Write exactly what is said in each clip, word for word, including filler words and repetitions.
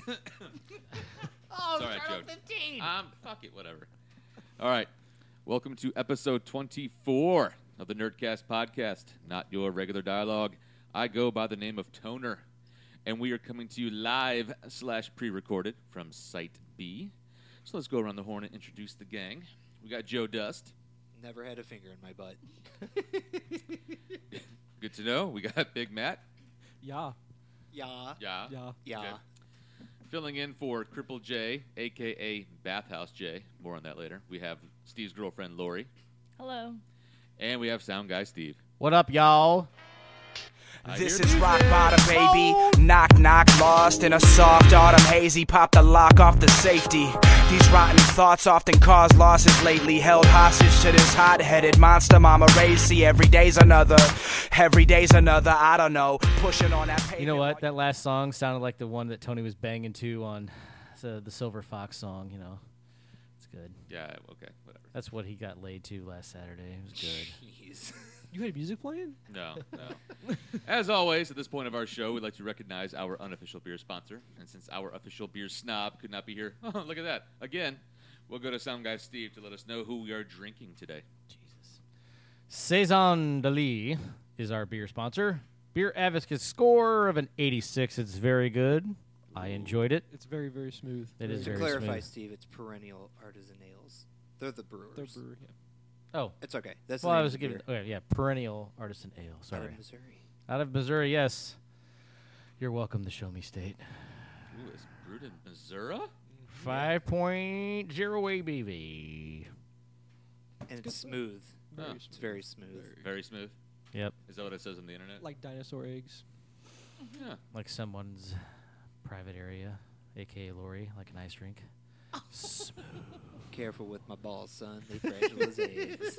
oh, Sorry, I Turtle joked. fifteen. Um, fuck it, whatever. All right. Welcome to episode twenty-four of the Nerdcast podcast, not your regular dialogue. I go by the name of Toner, and we are coming to you live slash pre-recorded from Site B. So let's go around the horn and introduce the gang. We got Joe Dust. Never had a finger in my butt. Good to know. We got Big Matt. Yeah. Yeah. Yeah. Yeah. Yeah. Okay. Filling in for Cripple J, a k a. Bathhouse J. More on that later. We have Steve's girlfriend, Lori. Hello. And we have Sound Guy Steve. What up, y'all? I This hear is D J. rock bottom, baby. Knock, knock, lost in a soft autumn hazy. Pop the lock off the safety. These rotten thoughts often cause losses lately. Held hostage to this hot-headed monster mama racy. Every day's another. Every day's another. I don't know. Pushing on that pavement. You know what? That last song sounded like the one that Tony was banging to on the, the Silver Fox song, you know. It's good. Yeah, okay, whatever. That's what he got laid to last Saturday. It was good. Jeez. You had music playing? No, no. As always, at this point of our show, we'd like to recognize our unofficial beer sponsor. And since our official beer snob could not be here, oh, look at that. Again, we'll go to Sound Guy Steve to let us know who we are drinking today. Jesus. Saison de Lis is our beer sponsor. Beer Advocate score of an eighty-six. It's very good. I enjoyed it. It's very, very smooth. It is To very clarify, smooth. Steve, it's Perennial Artisan Ales. They're the brewers. Their brewery, yeah. Oh, It's okay. That's the well, name I of was the giving. beer. Okay, yeah, Perennial Artisan Ale. Out Sorry, of Missouri. out of Missouri. Yes, you're welcome to Show Me State. Ooh, it's brewed in Missouri? Five point zero A B V. And good it's stuff. smooth. Very Huh. smooth. It's very smooth. Very smooth. Yep, Is that what it says on the internet? Like dinosaur eggs. yeah. like someone's private area, aka Lori, like an ice rink. Smooth. Careful with my balls, son. They fragile as eggs.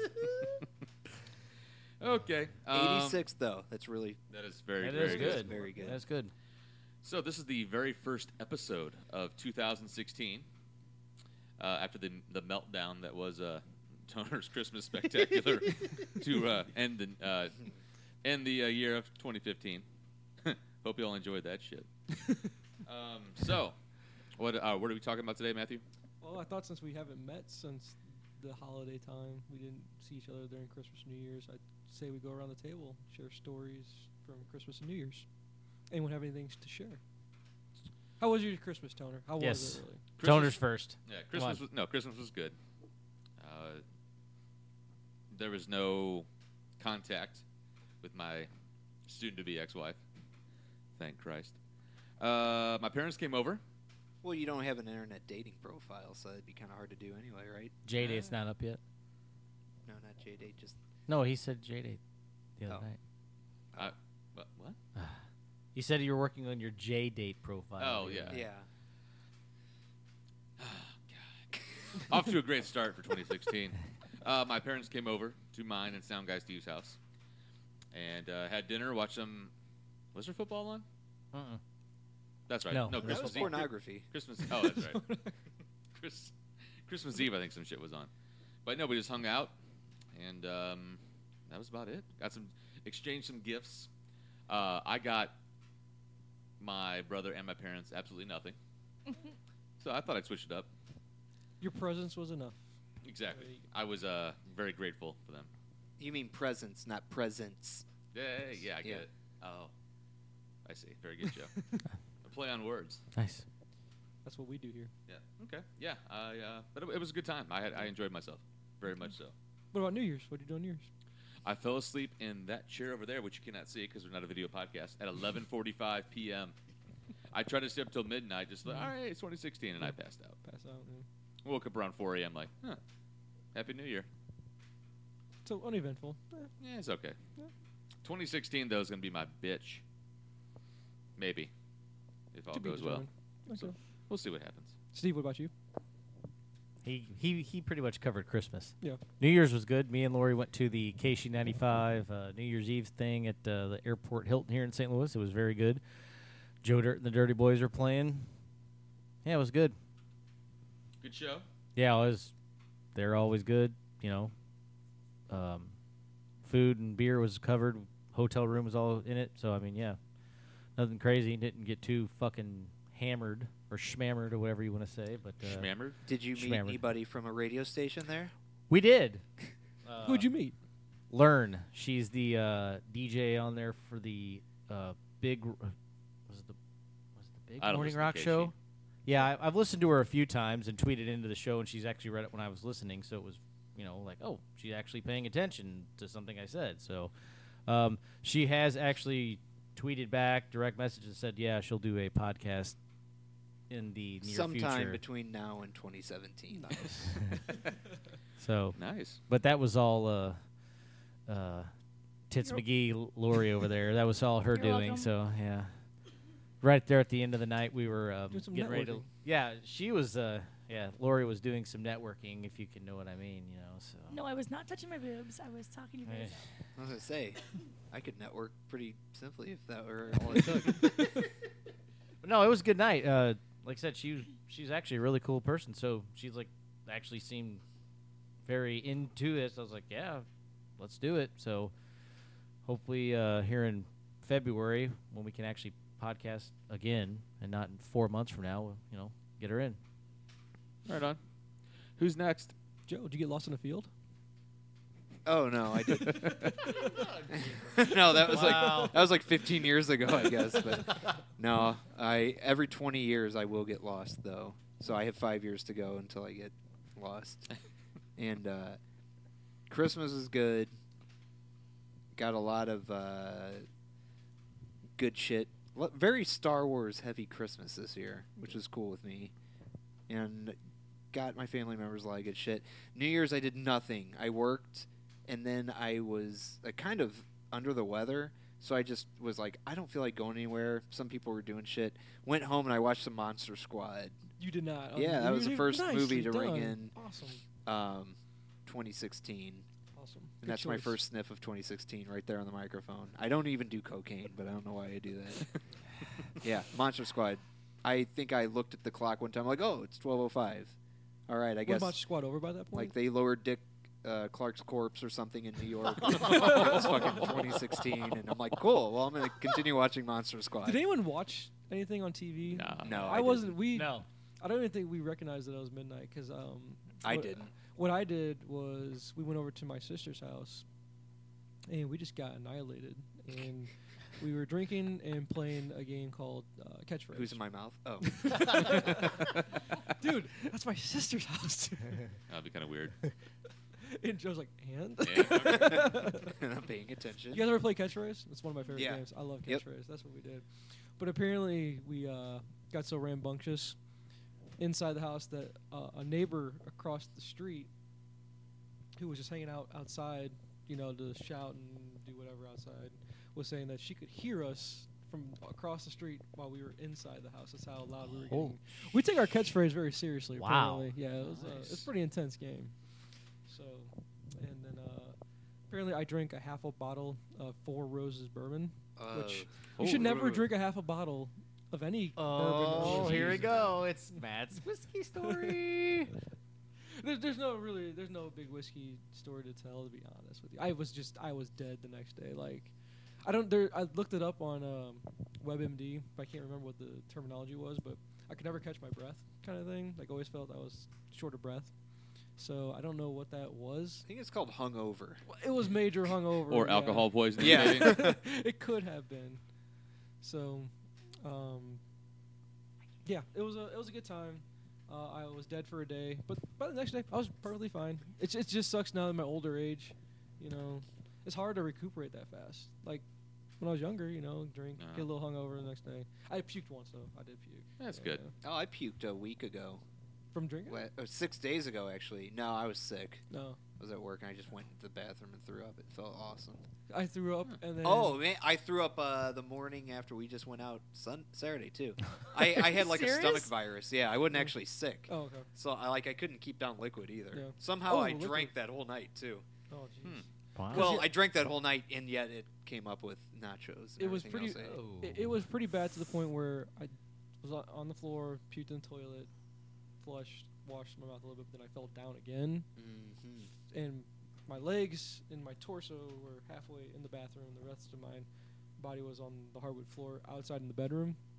Okay. um, eighty-six, though. That's really That is very, That very is good. Very good. That's good. So this is the very first episode of two thousand sixteen. Uh, after the the meltdown that was uh, Toner's Christmas Spectacular to uh, end the uh, end the uh, year of twenty fifteen. Hope you all enjoyed that shit. um, so, what uh, what are we talking about today, Matthew? Well, I thought since we haven't met since the holiday time, we didn't see each other during Christmas and New Year's, I'd say we go around the table, share stories from Christmas and New Year's. Anyone have anything to share? How was your Christmas, Toner? How Yes. was it, really? Christmas- Toner's first. Yeah, Come Christmas on. was no Christmas was good. Uh, there was no contact with my soon-to-be ex-wife. Thank Christ. Uh, my parents came over. Well, you don't have an internet dating profile, so it'd be kind of hard to do anyway, right? J Date's not up yet. No, not J-Date, just... No, he said J Date the other Oh. night. Uh, what? what? You said you were working on your J Date profile. Oh, the other yeah. night. Yeah. Off to a great start for twenty sixteen. Uh, my parents came over to mine and Sound Guy Steve's house and uh, had dinner, watched some. Was there football on? Uh-uh. That's right. No. no That That was Christmas Eve. pornography. Christmas. Oh, that's right. Chris, Christmas Eve, I think some shit was on. But no, we just hung out, and um, that was about it. Got some, exchanged some gifts. Uh, I got my brother and my parents absolutely nothing. So I thought I'd switch it up. Your presence was enough. Exactly. There you go. I was uh, very grateful for them. You mean presents, not presents. Yeah, yeah, I get Yeah. it. Oh, I see. Very good, Joe. A play on words. Nice. That's what we do here. Yeah. Okay. Yeah. I. Uh, but it, it was a good time. I had. I enjoyed myself very much so. What about New Year's? What did you do on New Year's? I fell asleep in that chair over there, which you cannot see because we're not a video podcast, at eleven forty-five p.m. I tried to stay up till midnight, just like, all right, it's twenty sixteen, and I passed out. Pass out. Yeah. Woke up around four a.m. like, huh, Happy New Year. So uneventful. Eh, Yeah, it's okay. Yeah. twenty sixteen, though, is going to be my bitch. Maybe. If all to be goes well. determined. Okay. So we'll see what happens. Steve, what about you? He he he pretty much covered Christmas. Yeah. New Year's was good. Me and Lori went to the K C ninety-five uh, New Year's Eve thing at uh, the airport Hilton here in Saint Louis. It was very good. Joe Dirt and the Dirty Boys were playing. Yeah, it was good. Good show. Yeah, it was. They're always good. You know, um, food and beer was covered. Hotel room was all in it. So I mean, yeah, nothing crazy. Didn't get too fucking hammered or schmammered or whatever you want to say. But uh, Schmammered? Did you meet Schmammered. anybody from a radio station there? we did. Uh, Who'd you meet? Learn. She's the uh, D J on there for the uh, big. Uh, was it the was it the big I don't morning listen to rock Casey. show? Yeah, I, I've listened to her a few times and tweeted into the show, and she's actually read it when I was listening. So it was, you know, like, oh, she's actually paying attention to something I said. So um, she has actually tweeted back, direct message, and said, yeah, she'll do a podcast in the near Sometime future. between now and twenty seventeen. So, Nice. but that was all uh, uh, Tits McGee, L- Lori over there. That was all her You're doing. welcome. So yeah, right there at the end of the night, we were um, Doing some getting ready to. networking. Yeah, she was. Uh, yeah, Lori was doing some networking, if you can know what I mean. You know, so. No, I was not touching my boobs. I was talking to you guys. I was gonna say, I could network pretty simply if that were all it took. But no, it was a good night. Uh, like I said, she was, she's actually a really cool person. So she's like actually seemed very into this. I was like, yeah, let's do it. So hopefully uh, here in February when we can actually podcast again and not in four months from now, we'll, you know, get her in. Right on. Who's next? Joe, did you get lost in a field? Oh no, I didn't. No, that was Wow. like that was like fifteen years ago, I guess. But no, I every twenty years I will get lost though. So I have five years to go until I get lost. And uh, Christmas is good. Got a lot of uh, good shit. Lo- Very Star Wars heavy Christmas this year, which is cool with me. And got my family members a lot of good shit. New Year's I did nothing. I worked, and then I was uh, kind of under the weather, so I just was like, I don't feel like going anywhere. Some people were doing shit. Went home and I watched some Monster Squad. You did not. Oh, Yeah, that you was the did- first nicely movie to ring done. in. Awesome. Um, twenty sixteen. Awesome. And Good that's my choice. first sniff of twenty sixteen right there on the microphone. I don't even do cocaine, but I don't know why I do that. Yeah, Monster Squad. I think I looked at the clock one time, like, oh, it's twelve oh five. All right, I What guess. about Squad over by that point? Like they lowered Dick uh, Clark's corpse or something in New York. It was fucking twenty sixteen, and I'm like, cool. Well, I'm gonna continue watching Monster Squad. Did anyone watch anything on T V? Nah. No, I, I wasn't. didn't. We. No. I don't even think we recognized that it was midnight because um, I what- didn't. What I did was we went over to my sister's house, and we just got annihilated. And we were drinking and playing a game called uh, Catchphrase. Who's in my mouth? Oh, Dude, that's my sister's house. That'd be kind of weird. And Joe's like, and? Yeah. and I'm paying attention. You guys ever play Catchphrase? It's one of my favorite Yeah. games. I love Yep. Catchphrase. That's what we did. But apparently we uh, got so rambunctious inside the house that uh, a neighbor across the street who was just hanging out outside, you know, to shout and do whatever outside, was saying that she could hear us from across the street while we were inside the house. That's how loud we were Oh. getting. We take our Catchphrase very seriously. Wow. Apparently. Yeah, it was uh, it's Nice. a pretty intense game. So, and then uh, apparently I drank a half a bottle of Four Roses bourbon, Uh, which Oh, you should never uh, drink a half a bottle of any Oh, bourbon. or here we whiskey. go. It's Matt's whiskey story. There's, there's no really, there's no big whiskey story to tell. To be honest with you, I was just, I was dead the next day. Like, I don't. There, I looked it up on um, WebMD, but I can't remember what the terminology was. But I could never catch my breath, kind of thing. Like, always felt I was short of breath. So I don't know what that was. I think it's called hungover. Well, it was major hungover. Or yeah. alcohol poisoning. Yeah. maybe. It could have been. So, um, yeah, it was a it was a good time. Uh, I was dead for a day, but by the next day I was perfectly fine. It it just sucks now in my older age. You know, it's hard to recuperate that fast. Like when I was younger, you know, drink, Uh-huh. get a little hungover the next day. I puked once though. I did puke. That's So, good. yeah. Oh, I puked a week ago. From drinking? Wha- uh, six days ago, actually. No, I was sick. No, I was at work and I just went to the bathroom and threw up. It felt awesome. I threw up and then. Oh man, I threw up uh, the morning after we just went out sun Saturday too. I, I had like a stomach Serious? virus. Yeah, I wasn't Oh. actually sick. Oh okay. So I like I couldn't keep down liquid either. Yeah. Somehow Oh, I liquid. drank that whole night too. Oh jeez. Hmm. Wow. Well, you- I drank that whole night and yet it came up with nachos. And It was everything pretty. else I ate. Oh. It, it was pretty bad to the point where I was on- on the floor, puked in the toilet, flushed, washed my mouth a little bit, but then I fell down again, Mhm. and my legs and my torso were halfway in the bathroom. The rest of my body was on the hardwood floor outside in the bedroom,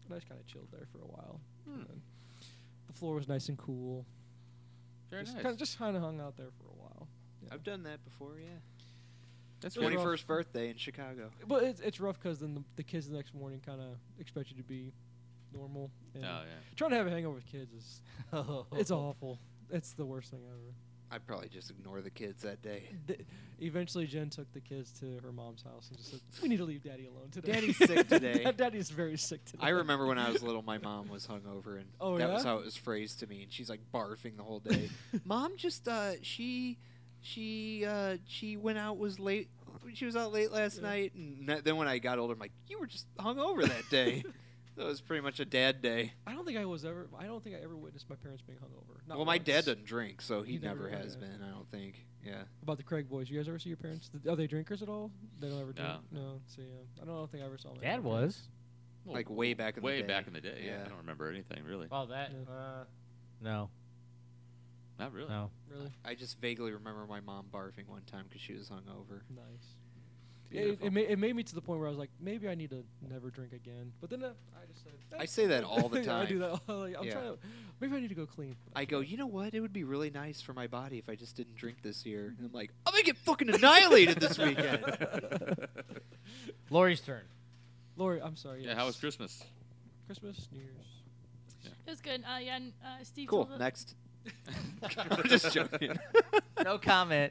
and I just kind of chilled there for a while. Hmm. And then the floor was nice and cool. Very just nice. Kinda, just kind of hung out there for a while. Yeah. I've done that before, yeah. That's It was rough. twenty-first birthday in Chicago. But it's it's rough because then the, the kids the next morning kind of expect you to be normal. Oh And yeah. trying to have a hangover with kids is it's awful. It's the worst thing ever. I'd probably just ignore the kids that day. Th- eventually, Jen took the kids to her mom's house and just said, "We need to leave Daddy alone today. Daddy's sick today." Dad- Daddy's very sick today." I remember when I was little, my mom was hungover, and Oh, that was yeah? how it was phrased to me. And she's like barfing the whole day. Mom just uh, she she uh, she went out was late. She was out late last Yeah. night, and that- then when I got older, I'm like, you were just hungover that day. So it was pretty much a dad day. I don't think I was ever. I don't think I ever witnessed my parents being hungover. Not well, my once. dad doesn't drink, so he, He never, never- has yeah. been. I don't think. Yeah. About the Craig boys, you guys ever see your parents? Th- Are they drinkers at all? They don't ever drink. No. No. So yeah, I don't think I ever saw my Dad parents. was. Well, Like way back in the way day. back in the day. Yeah. Yeah. I don't remember anything really. Oh, that. Yeah. Uh, no, Not really. no. Really I just vaguely remember my mom barfing one time because she was hungover. nice. It, Beautiful. it, ma- it made me to the point where I was like, maybe I need to never drink again. But then uh, I just said, I say that all the Yeah, I do time. that. All, like, I'm Yeah. trying to. Maybe I need to go clean. I go, you know what? It would be really nice for my body if I just didn't drink this year. And I'm like, I'm gonna get fucking annihilated this weekend. Lori's turn. Lori, I'm sorry. Yeah. Yes. How was Christmas? Christmas, New Year's? It was good. Uh, yeah, and, uh, Steve Cool. told us- Next. I'm just joking. No comment.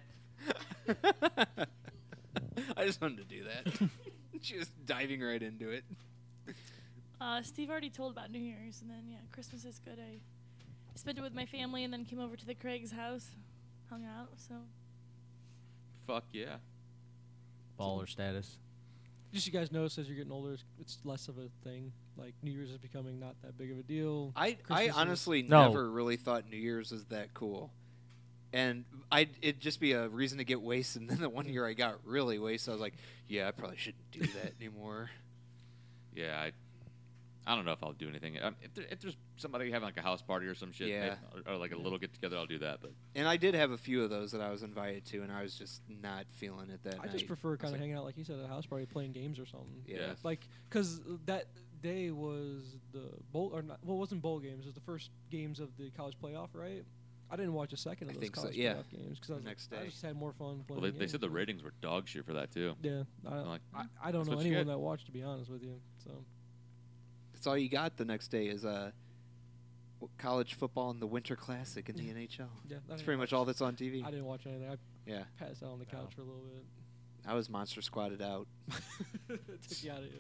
I just wanted to do that. She was diving right into it. Uh, Steve already told about New Year's, and then yeah, Christmas is good. I spent it with my family, and then came over to the Craig's house, hung out. So Fuck yeah. Baller status. Just you guys notice as you're getting older, it's, it's less of a thing. Like New Year's is becoming not that big of a deal. I, I Christmas is- honestly No. never really thought New Year's was that cool. And I it'd just be a reason to get wasted. And then the one year I got really wasted, I was like, yeah, I probably shouldn't do that anymore. Yeah. I. I don't know if I'll do anything. Um, if, there, if there's somebody having like a house party or some shit, Yeah. maybe- or, or like a little get together, I'll do that. But And I did have a few of those that I was invited to, and I was just not feeling it that I night. just prefer was kind of like, hanging out, like you said, at a house party, playing games or something. Yeah. Yeah. Like, because that day was the bowl, or not, well, it wasn't bowl games. It was the first games of the college playoff, right? I didn't watch a second of I those think so, college yeah. playoff games because I, The was next like, I day. just had more fun playing. well, they, they games. said the ratings were dog shit for that too. Yeah, I, I'm like, I, I don't that's know what you anyone get. that watched, to be honest with you. So That's all you got the next day is uh, w- college football and the Winter Classic in the N H L. yeah, I That's didn't pretty much watch- all that's on T V. I didn't watch anything. I Yeah, passed out on the couch Oh. for a little bit. I was monster squatted out. Took you out of it.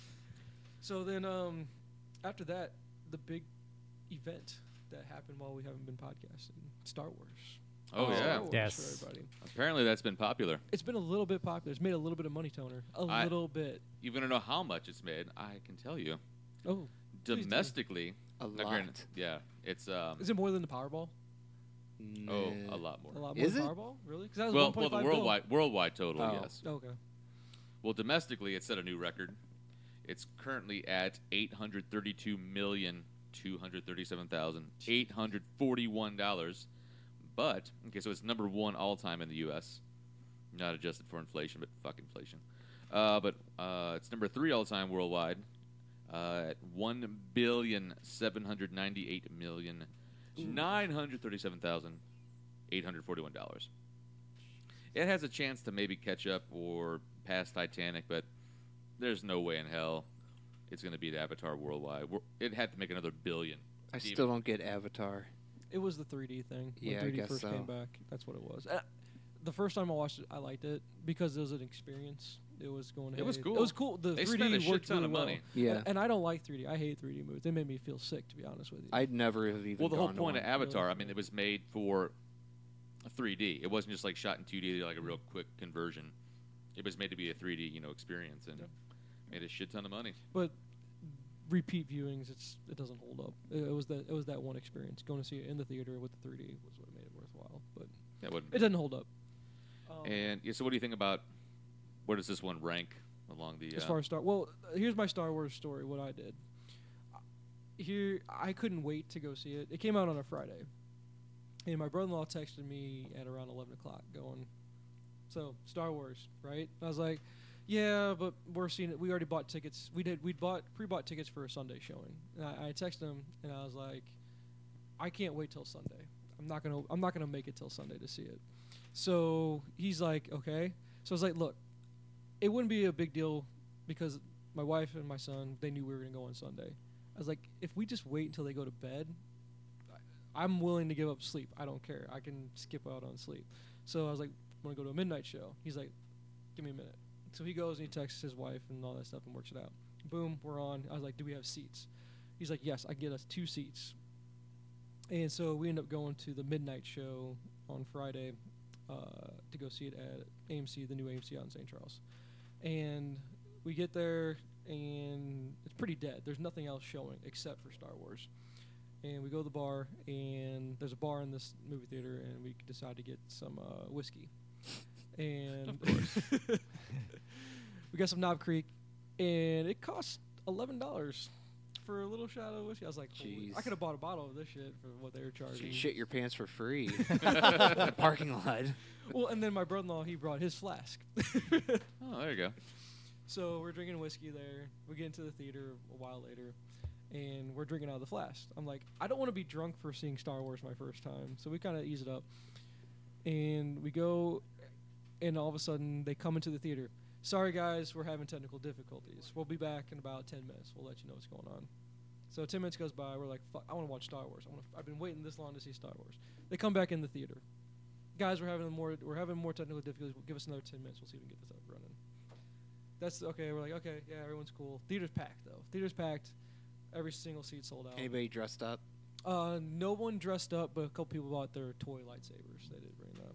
So then, um, after that, the big event that happened while we haven't been podcasting, Star Wars. Oh, yeah. Star Wars Yes. for everybody. Apparently that's been popular. It's been a little bit popular. It's made a little bit of money, Toner. A I- little bit. You want to know how much it's made? I can tell you. Oh, Please do. Domestically, A now lot. granted- yeah, it's um, is it more than the Powerball? oh, Nah. a lot more. A lot more Is than it? Powerball? Really? Because that was Well, well, one point five the worldwide worldwide total, Oh. yes. bill. Okay. Well, domestically, it set a new record. It's currently at eight hundred thirty-two million two hundred thirty-seven thousand eight hundred forty-one dollars. But okay, so it's number one all time in the U S Not adjusted for inflation, but fuck inflation. Uh, but uh, it's number three all time worldwide uh, at one billion seven hundred ninety-eight million nine hundred thirty-seven thousand eight hundred forty-one dollars. It has a chance to maybe catch up or pass Titanic, but there's no way in hell it's going to beat Avatar worldwide. We're, it had to make another billion. I Even- still don't get Avatar. It was the three D thing. When Yeah, I three D guess first so. came back. That's what it was. Uh, the first time I watched it, I liked it because it was an experience. It was going. It was hey, cool. It was cool. The They three D spent a shit worked ton really of well. money. Yeah. And, and I don't like three D. I hate three D movies. They made me feel sick, to be honest with you. I'd never have even Well, the whole gone to point of one. Avatar, I mean, it was made for three D. It wasn't just like shot in two D, like a real quick conversion. It was made to be a three D, you know, experience, and Yeah. made a shit ton of money. But repeat viewings, it's it doesn't hold up. It, it was that it was that one experience. Going to see it in the theater with the three D was what made it worthwhile. But That wouldn't. it doesn't hold up. Um, And yeah, so, what do you think about where does this one rank along the? as uh, far as Star, well, uh, here's my Star Wars story. What I did. Uh, Here, I couldn't wait to go see it. It came out on a Friday, and my brother-in-law texted me at around eleven o'clock, going, "So Star Wars, right?" I was like, Yeah, but we're seeing it. We already bought tickets. We did. We bought pre-bought tickets for a Sunday showing. And I, I texted him and I was like, I can't wait till Sunday. I'm not gonna. I'm not gonna make it till Sunday to see it. So he's like, okay. So I was like, look, it wouldn't be a big deal because my wife and my son, they knew we were gonna go on Sunday. I was like, if we just wait until they go to bed, I- I'm willing to give up sleep. I don't care. I can skip out on sleep. So I was like, I want to go to a midnight show. He's like, give me a minute. So he goes and he texts his wife and all that stuff and works it out. Boom, we're on. I was like, do we have seats? He's like, yes, I can get us two seats. And so we end up going to the midnight show on Friday uh, to go see it at A M C, the new A M C out in Saint Charles. And we get there, and it's pretty dead. There's nothing else showing except for Star Wars. And we go to the bar, and there's a bar in this movie theater, and we decide to get some uh, whiskey. And Of course. we got some Knob Creek, and it cost eleven dollars for a little shot of whiskey. I was like, holy- I Jeez. could have bought a bottle of this shit for what they were You charging. shit your pants for free in the parking lot. Well, and then my brother-in-law, he brought his flask. Oh, there you go. So we're drinking whiskey there. We get into the theater a while later, and we're drinking out of the flask. I'm like, I don't want to be drunk for seeing Star Wars my first time. So we kind of ease it up. And we go, and all of a sudden, they come into the theater. Sorry, guys, we're having technical difficulties. We'll be back in about ten minutes. We'll let you know what's going on. So ten minutes goes by. We're like, fuck, I want to watch Star Wars. I wanna f- I've been waiting this long to see Star Wars. They come back in the theater. Guys, we're having more. We're having more technical difficulties. We'll give us another ten minutes. We'll see if we can get this up running. That's okay. We're like, okay, yeah, everyone's cool. Theater's packed though. Theater's packed. Every single seat sold out. Anybody dressed up? Uh, no one dressed up, but a couple people bought their toy lightsabers. They did bring that.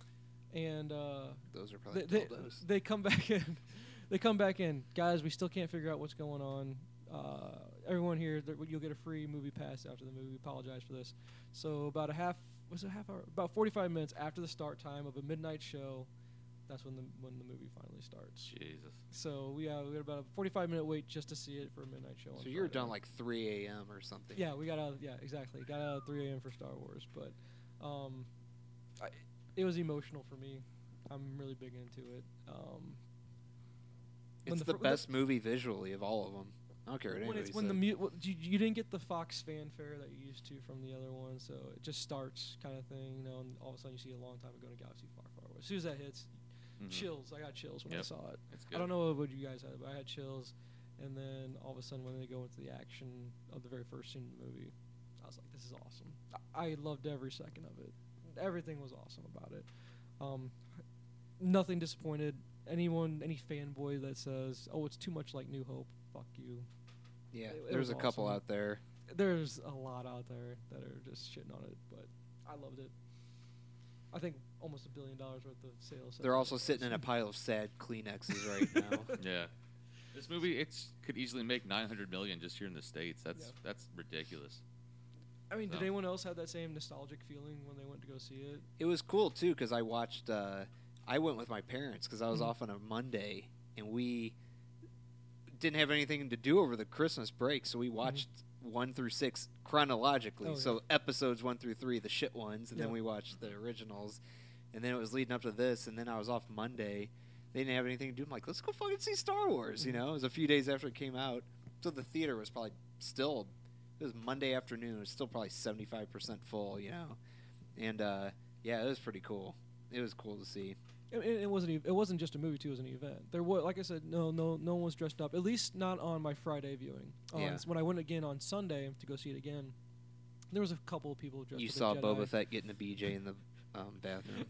And uh, Those are probably they, they, dildos. they come back in. They come back in, guys. We still can't figure out what's going on. Uh, everyone here, there- you'll get a free movie pass after the movie. We apologize for this. So about a half, was it a half hour? About forty-five minutes after the start time of a midnight show, that's when the when the movie finally starts. Jesus. So we uh, we had about a forty-five minute wait just to see it for a midnight show. on So you were Friday. done like three a.m. or something. Yeah, we got out. Yeah, exactly. Got out at three a.m. for Star Wars, but um, I, it was emotional for me. I'm really big into it. Um, when It's the the, fir- when the- best movie visually of all of them. I don't care what when anybody it's when the said. mu- well, you, you didn't get the Fox fanfare that you used to from the other one, so it just starts kind of thing, you know, and all of a sudden you see a long time ago in a galaxy far, far away. As soon as that hits, Mhm. chills. I got chills when I Yep. saw it. It's good. I don't know what you guys had, but I had chills. And then all of a sudden, when they go into the action of the very first scene of the movie, I was like, "This is awesome." I I loved every second of it. Everything was awesome about it. Um, nothing disappointed. Anyone, any fanboy that says, "Oh, it's too much like New Hope," fuck you. Yeah, it- it there's was a couple awesome. out there. There's a lot out there that are just shitting on it, but I loved it. I think almost a billion dollars worth of sales. They're also sitting in a pile of sad Kleenexes right now. Yeah. This movie, it's could easily make nine hundred million just here in the states. That's Yeah. that's ridiculous. I mean, did No. anyone else have that same nostalgic feeling when they went to go see it? It was cool too because I watched. Uh, I went with my parents because I was Mhm. off on a Monday and we didn't have anything to do over the Christmas break, so we watched one through six chronologically. Oh, yeah. So episodes one through three, the shit ones, and Yeah. then we watched the originals, and then it was leading up to this, and then I was off Monday. They didn't have anything to do. I'm like, let's go fucking see Star Wars. You Mhm. know, it was a few days after it came out, so the theater was probably still. It was Monday afternoon. It was still probably seventy-five percent full. You know, and uh, yeah, it was pretty cool. It was cool to see. It, it it wasn't. Even, it wasn't just a movie too. It was an event. There was, like I said, no, no, no one was dressed up. At least not on my Friday viewing. On, Yeah. When I went again on Sunday to go see it again, there was a couple of people dressed. You up as saw Jedi. Boba Fett getting a B J in the um, bathroom.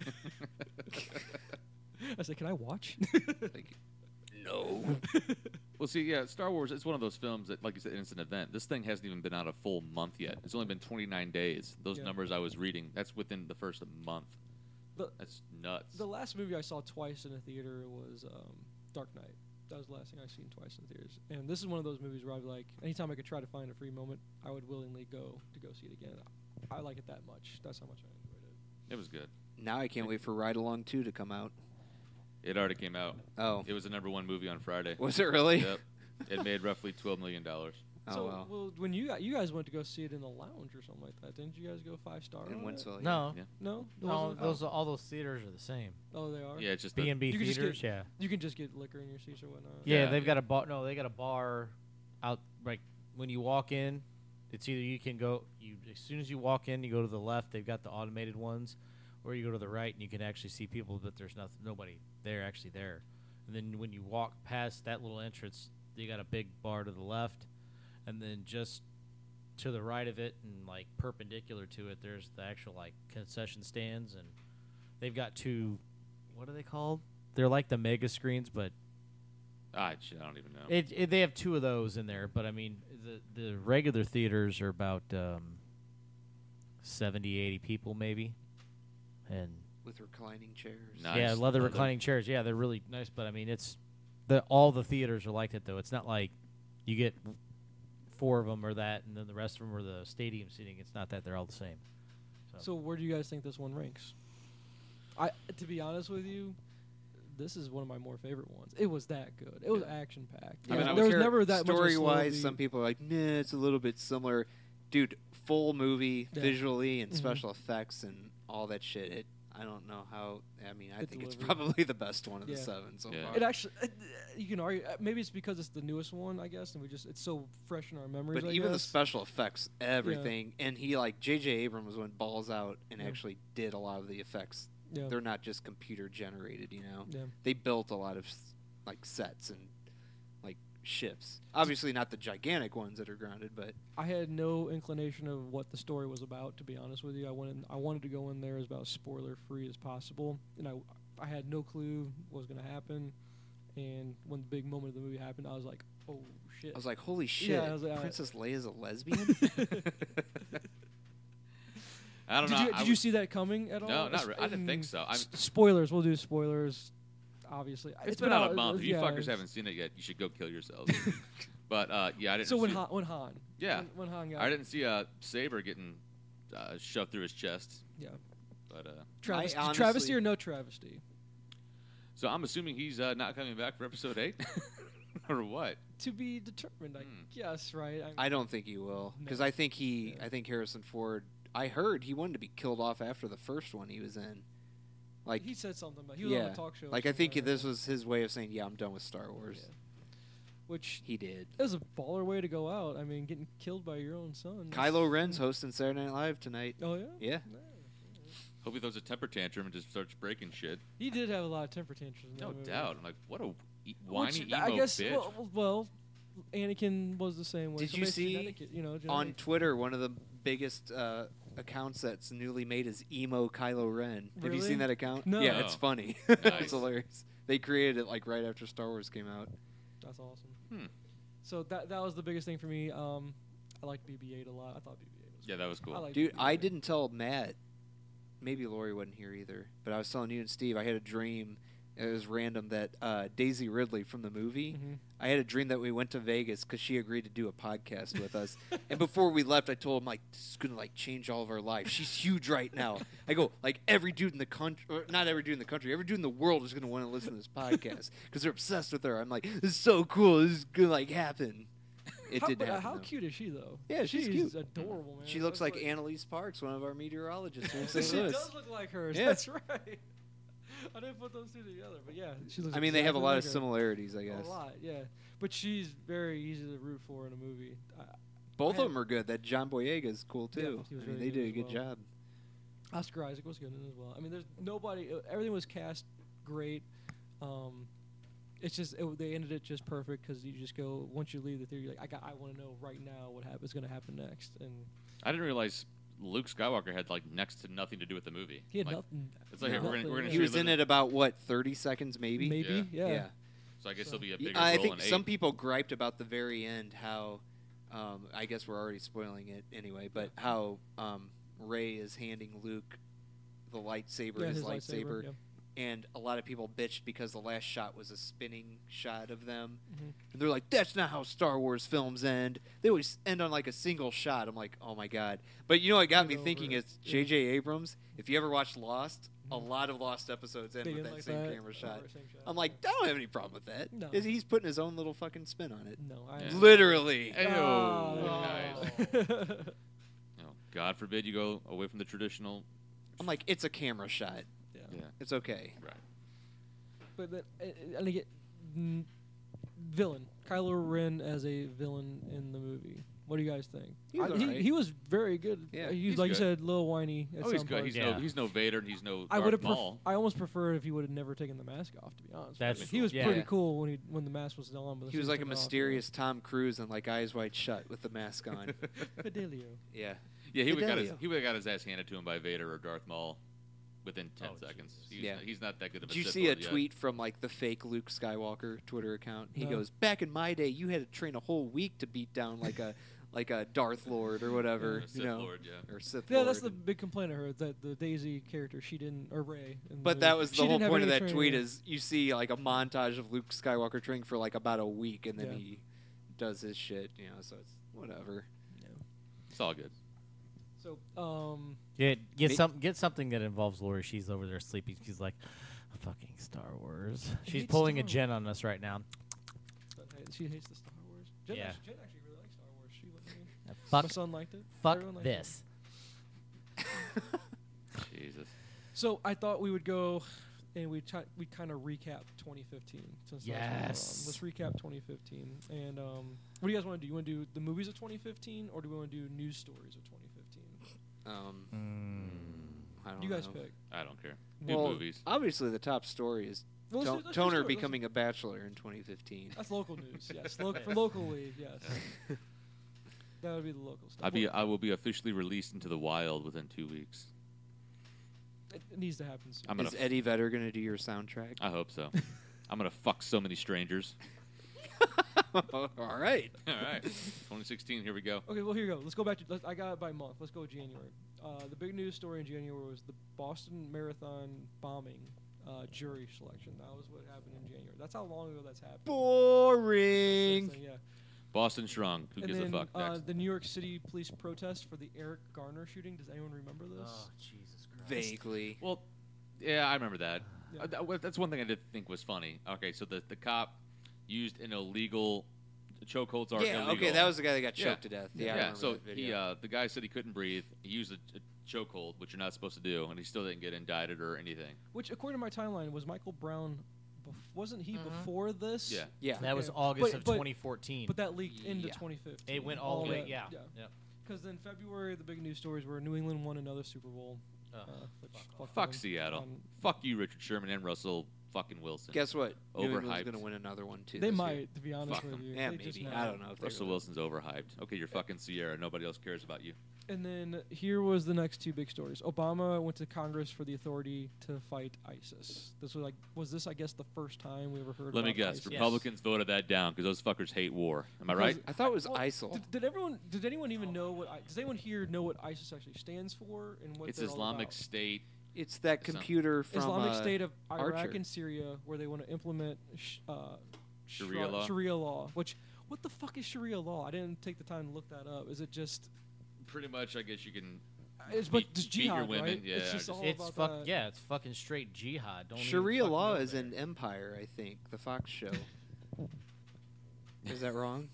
I said, "Can I watch?" Like, no. Well, see, yeah, Star Wars, it's one of those films that, like you said, it's an event. This thing hasn't even been out a full month yet. It's only been twenty-nine days. Those Yeah. numbers I was reading, that's within the first month. The- That's nuts. The last movie I saw twice in a theater was um, Dark Knight. That was the last thing I've seen twice in theaters. And this is one of those movies where I'd like, anytime I could try to find a free moment, I would willingly go to go see it again. I like it that much. That's how much I enjoyed it. It was good. Now I can't wait for Ride Along two to come out. It already came out. Oh, It was the number one movie on Friday. was it really? Yep. It made roughly twelve million dollars. Oh, so, wow. well, when you got, you guys went to go see it in the lounge or something like that, didn't you guys go five star? In on it? Wentzville. No, Yeah. No, It no, wasn't? those all those theaters are the same. Oh, they are. Yeah, it's just B the, and B You can just theaters, get- yeah. You can just get liquor in your seats or whatnot. Yeah, Yeah. they've got a bar. No, they got a bar out. Like when you walk in, it's either you can go. You as soon as you walk in, you go to the left. They've got the automated ones, or you go to the right and you can actually see people, but there's nothing, nobody there actually there. And then when you walk past that little entrance, you got a big bar to the left, and then just to the right of it and like perpendicular to it, there's the actual like concession stands, and they've got two. What are they called? They're like the mega screens, but ah, shit, I don't even know. It, it, they have two of those in there, but I mean, the the regular theaters are about um, seventy, eighty people maybe, and With reclining chairs. Nice. yeah, leather Leather. reclining chairs. Yeah, they're really nice, but I mean, it's the all the theaters are like that though. It's not like you get four of them or that, and then the rest of them are the stadium seating. It's not that; they're all the same. So where do you guys think this one ranks? I, to be honest with you, this is one of my more favorite ones. It was that good. It was action packed. I mean, I there was was- never that much of a Story slow wise, beat. some people are like, nah, it's a little bit similar. Dude, full movie Yeah. visually and Mhm. special effects and all that shit. It, I don't know how. I mean, I It think it's delivered. probably the best one of Yeah. the seven so Yeah. far. It actually, uh, you can argue. uh, Maybe it's because it's the newest one, I guess, and we just it's so fresh in our memories. But I even the guess. special effects, everything, and he like J J Abrams went balls out and Yeah. actually did a lot of the effects. yeah, They're not just computer generated, you know. yeah. They built a lot of s- like sets and like ships. Obviously, not the gigantic ones that are grounded, but I had no inclination of what the story was about. To be honest with you, I went in, I wanted to go in there as about spoiler free as possible, and I I had no clue what was going to happen. And when the big moment of the movie happened, I was like, oh shit. I was like, holy shit! Yeah, I was like, uh, Princess Leia's a lesbian. I don't did know. you, I did you was- see that coming at all? No, not Es- re- I didn't think mm, so. I'm- s- spoilers. We'll do spoilers. Obviously, It's been out a uh, month. If you yeah, fuckers it's- haven't seen it yet, you should go kill yourselves. But uh, yeah, I didn't. So when see, Han, when Han, Yeah. when, when Han got, I didn't see uh, Saber getting uh, shoved through his chest. yeah, But uh, travesty, honestly- travesty or no travesty. so I'm assuming he's uh, not coming back for episode eight, or what? To be determined, I Hmm. guess, right? I, I don't think he will because No. I think he, Yeah. I think Harrison Ford. I heard he wanted to be killed off after the first one he was in. Like, he said something about he was yeah, on a talk show. or like I think something, this was his way of saying, "Yeah, I'm done with Star Wars." Yeah. Which He did. is a baller way to go out. I mean, getting killed by your own son. Kylo Ren's hosting Saturday Night Live tonight. Oh yeah. Yeah, Hope he throws a temper tantrum and just starts breaking shit. He did have a lot of temper tantrums. In No that movie. doubt. I'm like, what a e- whiny Which, emo I guess. bitch. Well, well, Anakin was the same way. Did So you basically see etiquette, you know, on genetic- Twitter, one of the biggest uh, accounts that's newly made is emo Kylo Ren. Have you Really? seen that account? No. Yeah, No. it's funny. Nice. It's hilarious. They created it like right after Star Wars came out. That's awesome. Hmm. So that that was the biggest thing for me. Um, I liked B B eight a lot. I thought B B eight was. Yeah, that was cool. I liked Dude, B B eight. I didn't tell Matt. Maybe Lori wasn't here either, but I was telling you and Steve. I had a dream. It was random that uh, Daisy Ridley from the movie. Mhm. I had a dream that we went to Vegas because she agreed to do a podcast with us. And before we left, I told him like this is gonna like change all of our lives. She's huge right now. I go like every dude in the country, or not every dude in the country, every dude in the world is gonna want to listen to this podcast because they're obsessed with her. I'm like, this is so cool. This is gonna like happen. It how, didn't but, uh, happen. How though. cute is she though? Yeah, she's she's cute. adorable, man. She looks That's like Annalise Parks, one of our meteorologists here in She Saint Louis. does look like her. Yeah. That's right. I didn't put those two together, but yeah, she looks. I mean, they have a exactly lot like of her. similarities, I guess. A lot, yeah. But she's very easy to root for in a movie. I, Both I of them are good. That John Boyega is cool Yeah, too. he was I mean, very they good did a as good well. job. Oscar Isaac was good in it as well. I mean, there's nobody. uh, Everything was cast great. Um, it's just it, they ended it just perfect because you just go once you leave the theater, you're like I got I want to know right now what hap- is going to happen next, and I didn't realize Luke Skywalker had like next to nothing to do with the movie. he had Like, nothing. It's like No. hey, we're gonna we're gonna Yeah. He show was you in the- it about what thirty seconds, maybe. Maybe, Yeah. yeah. So I guess So- he'll be a Yeah, bigger I role think in some eight. people griped about the very end how, um, I guess we're already spoiling it anyway, but how um, Ray is handing Luke the lightsaber, Yeah, his, his lightsaber, lightsaber, yeah. and a lot of people bitched because the last shot was a spinning shot of them, Mhm. and they're like, "That's not how Star Wars films end. They always end on like a single shot." I'm like, "Oh my god!" But you know what got Get me over thinking it. is J J. Abrams. If you ever watched Lost, a lot of lost episodes end They with didn't that like same that? camera Or shot. same shot. I'm like, I don't have any problem with that. No. Is he's putting his own little fucking spin on it. No, I Yeah. Literally. Ayo. Oh. Nice. You know, God forbid you go away from the traditional. I'm like, it's a camera shot. yeah. Yeah. It's okay. Right. But then, uh, and again, mm, villain Kylo Ren as a villain in the movie. What do you guys think? He was I- he, alright. he was very good. Yeah, Uh, he he's was, like good. you said, a little whiny at Oh, he's some good. parts. He's Yeah. no. He's no Vader, and he's no I would Darth have. Pref- Maul. I almost prefer if he would have never taken the mask off. To be honest, That's I mean, he was yeah. pretty Yeah. cool when he when the mask was on. But as He soon was as like a took it off, mysterious Tom Cruise and like Eyes Wide Shut with the mask on. yeah. Fidelio. yeah. Yeah, he would got his Fidelio. he would have got his ass handed to him by Vader or Darth Maul within ten Oh, seconds. Jesus. He's Yeah. not, he's not that good of a. Did you Sith see a Lord yet. tweet from like the fake Luke Skywalker Twitter account? He No. goes, "Back in my day, you had to train a whole week to beat down like a like a Darth Lord or whatever, Yeah, Sith you know, Lord, yeah. or Sith Yeah, Lord." that's the big complaint I heard that the Daisy character she didn't or Ray. in the But that movie, was the she whole didn't have point of any that training. tweet is you see like a montage of Luke Skywalker training for like about a week, and then Yeah. he does his shit, you know. So it's whatever. It's all good. So um, Yeah, get Me- some get something that involves Lori. She's over there sleeping. She's like, fucking Star Wars. I She's hate pulling Star a Jen on us right now. but, hey, she hates the Star Wars. Jen, Yeah. actually, Jen actually really likes Star Wars. She looked at me. Uh, My Fuck, son liked it. fuck Everyone liked this. Jesus. So I thought we would go and we try, we kind of recap twenty fifteen since that's what we're on. Yes. Let's recap twenty fifteen. And um, what do you guys want to do? You want to do the movies of twenty fifteen, or do we want to do news stories of twenty fifteen? Um, Mm. I don't You guys know. pick. I don't care. Do Well, movies. obviously the top story is Well, let's To- do- let's do Toner stories. Let's- becoming a bachelor in twenty fifteen. That's local news. Yes, Lo- for locally. Yes, that would be the local stuff. I'll be. Well, I will be officially released into the wild within two weeks. it, it needs to happen soon. I'm gonna. Is f- Eddie Vedder going to do your soundtrack? I hope so. I'm gonna fuck so many strangers. All right. All right. twenty sixteen. Here we go. Okay, well here you go. Let's go back to. Let's, I got it by month. Let's go with January. Uh, the big news story in January was the Boston Marathon bombing uh, jury selection. That was what happened in January. That's how long ago that's happened. Boring. So, yeah. Boston Strong. Who and gives then a fuck? uh, Next. the New York City police protest for the Eric Garner shooting. Does anyone remember this? Oh, Jesus Christ. Vaguely. Well, yeah, I remember that. Yeah. Uh, that wa- that's one thing I did think was funny. Okay, so the the cop used an illegal chokeholds are Yeah. illegal. Okay, that was the guy that got Yeah. choked to death. Yeah. I yeah. remember So that video. he, uh, the guy said he couldn't breathe. He used a, a chokehold, which you're not supposed to do, and he still didn't get indicted or anything. Which, according to my timeline, was Michael Brown. Bef- wasn't he Mhm. before this? Yeah. yeah. That was Okay. August But- of but- twenty fourteen. But that leaked into Yeah. twenty fifteen. it went all the way. that- Yeah. yeah. Yep. Because in February, the big news stories were New England won another Super Bowl. Ugh, Uh, which fuck Fuck them. Seattle. Um, Fuck you, Richard Sherman and Russell fucking Wilson. Guess what? New England's Overhyped. going to win another one too. they this might, Year. to be honest Fuck with 'em. you. Yeah, They just maybe. might. I don't know if they Russell will. Wilson's overhyped. Okay, you're fucking Sierra. Nobody else cares about you. And then here was the next two big stories. Obama went to Congress for the authority to fight ISIS. This was like, was this I guess the first time we ever heard? Let me about guess. ISIS? Yes. Republicans voted that down because those fuckers hate war. Am I right? Because- I thought it was Well, ISIL. Did, did everyone? Did anyone even know what? I, does anyone here know what ISIS actually stands for and what It's they're all Islamic about? State. It's that Some- computer from Islamic uh, State of Iraq Archer. and Syria, where they want to implement sh- uh, Sharia shra- law? Sharia law. Which, what the fuck is Sharia law? I didn't take the time to look that up. Is it just? Pretty much, I guess you can. It's Beat- but just beat your jihad, women, right? yeah, it's just just- all It's about fuck. that. Yeah, it's fucking straight jihad. Don't even Sharia fucking law go is there. an empire, I think. The Fox show. Is that wrong?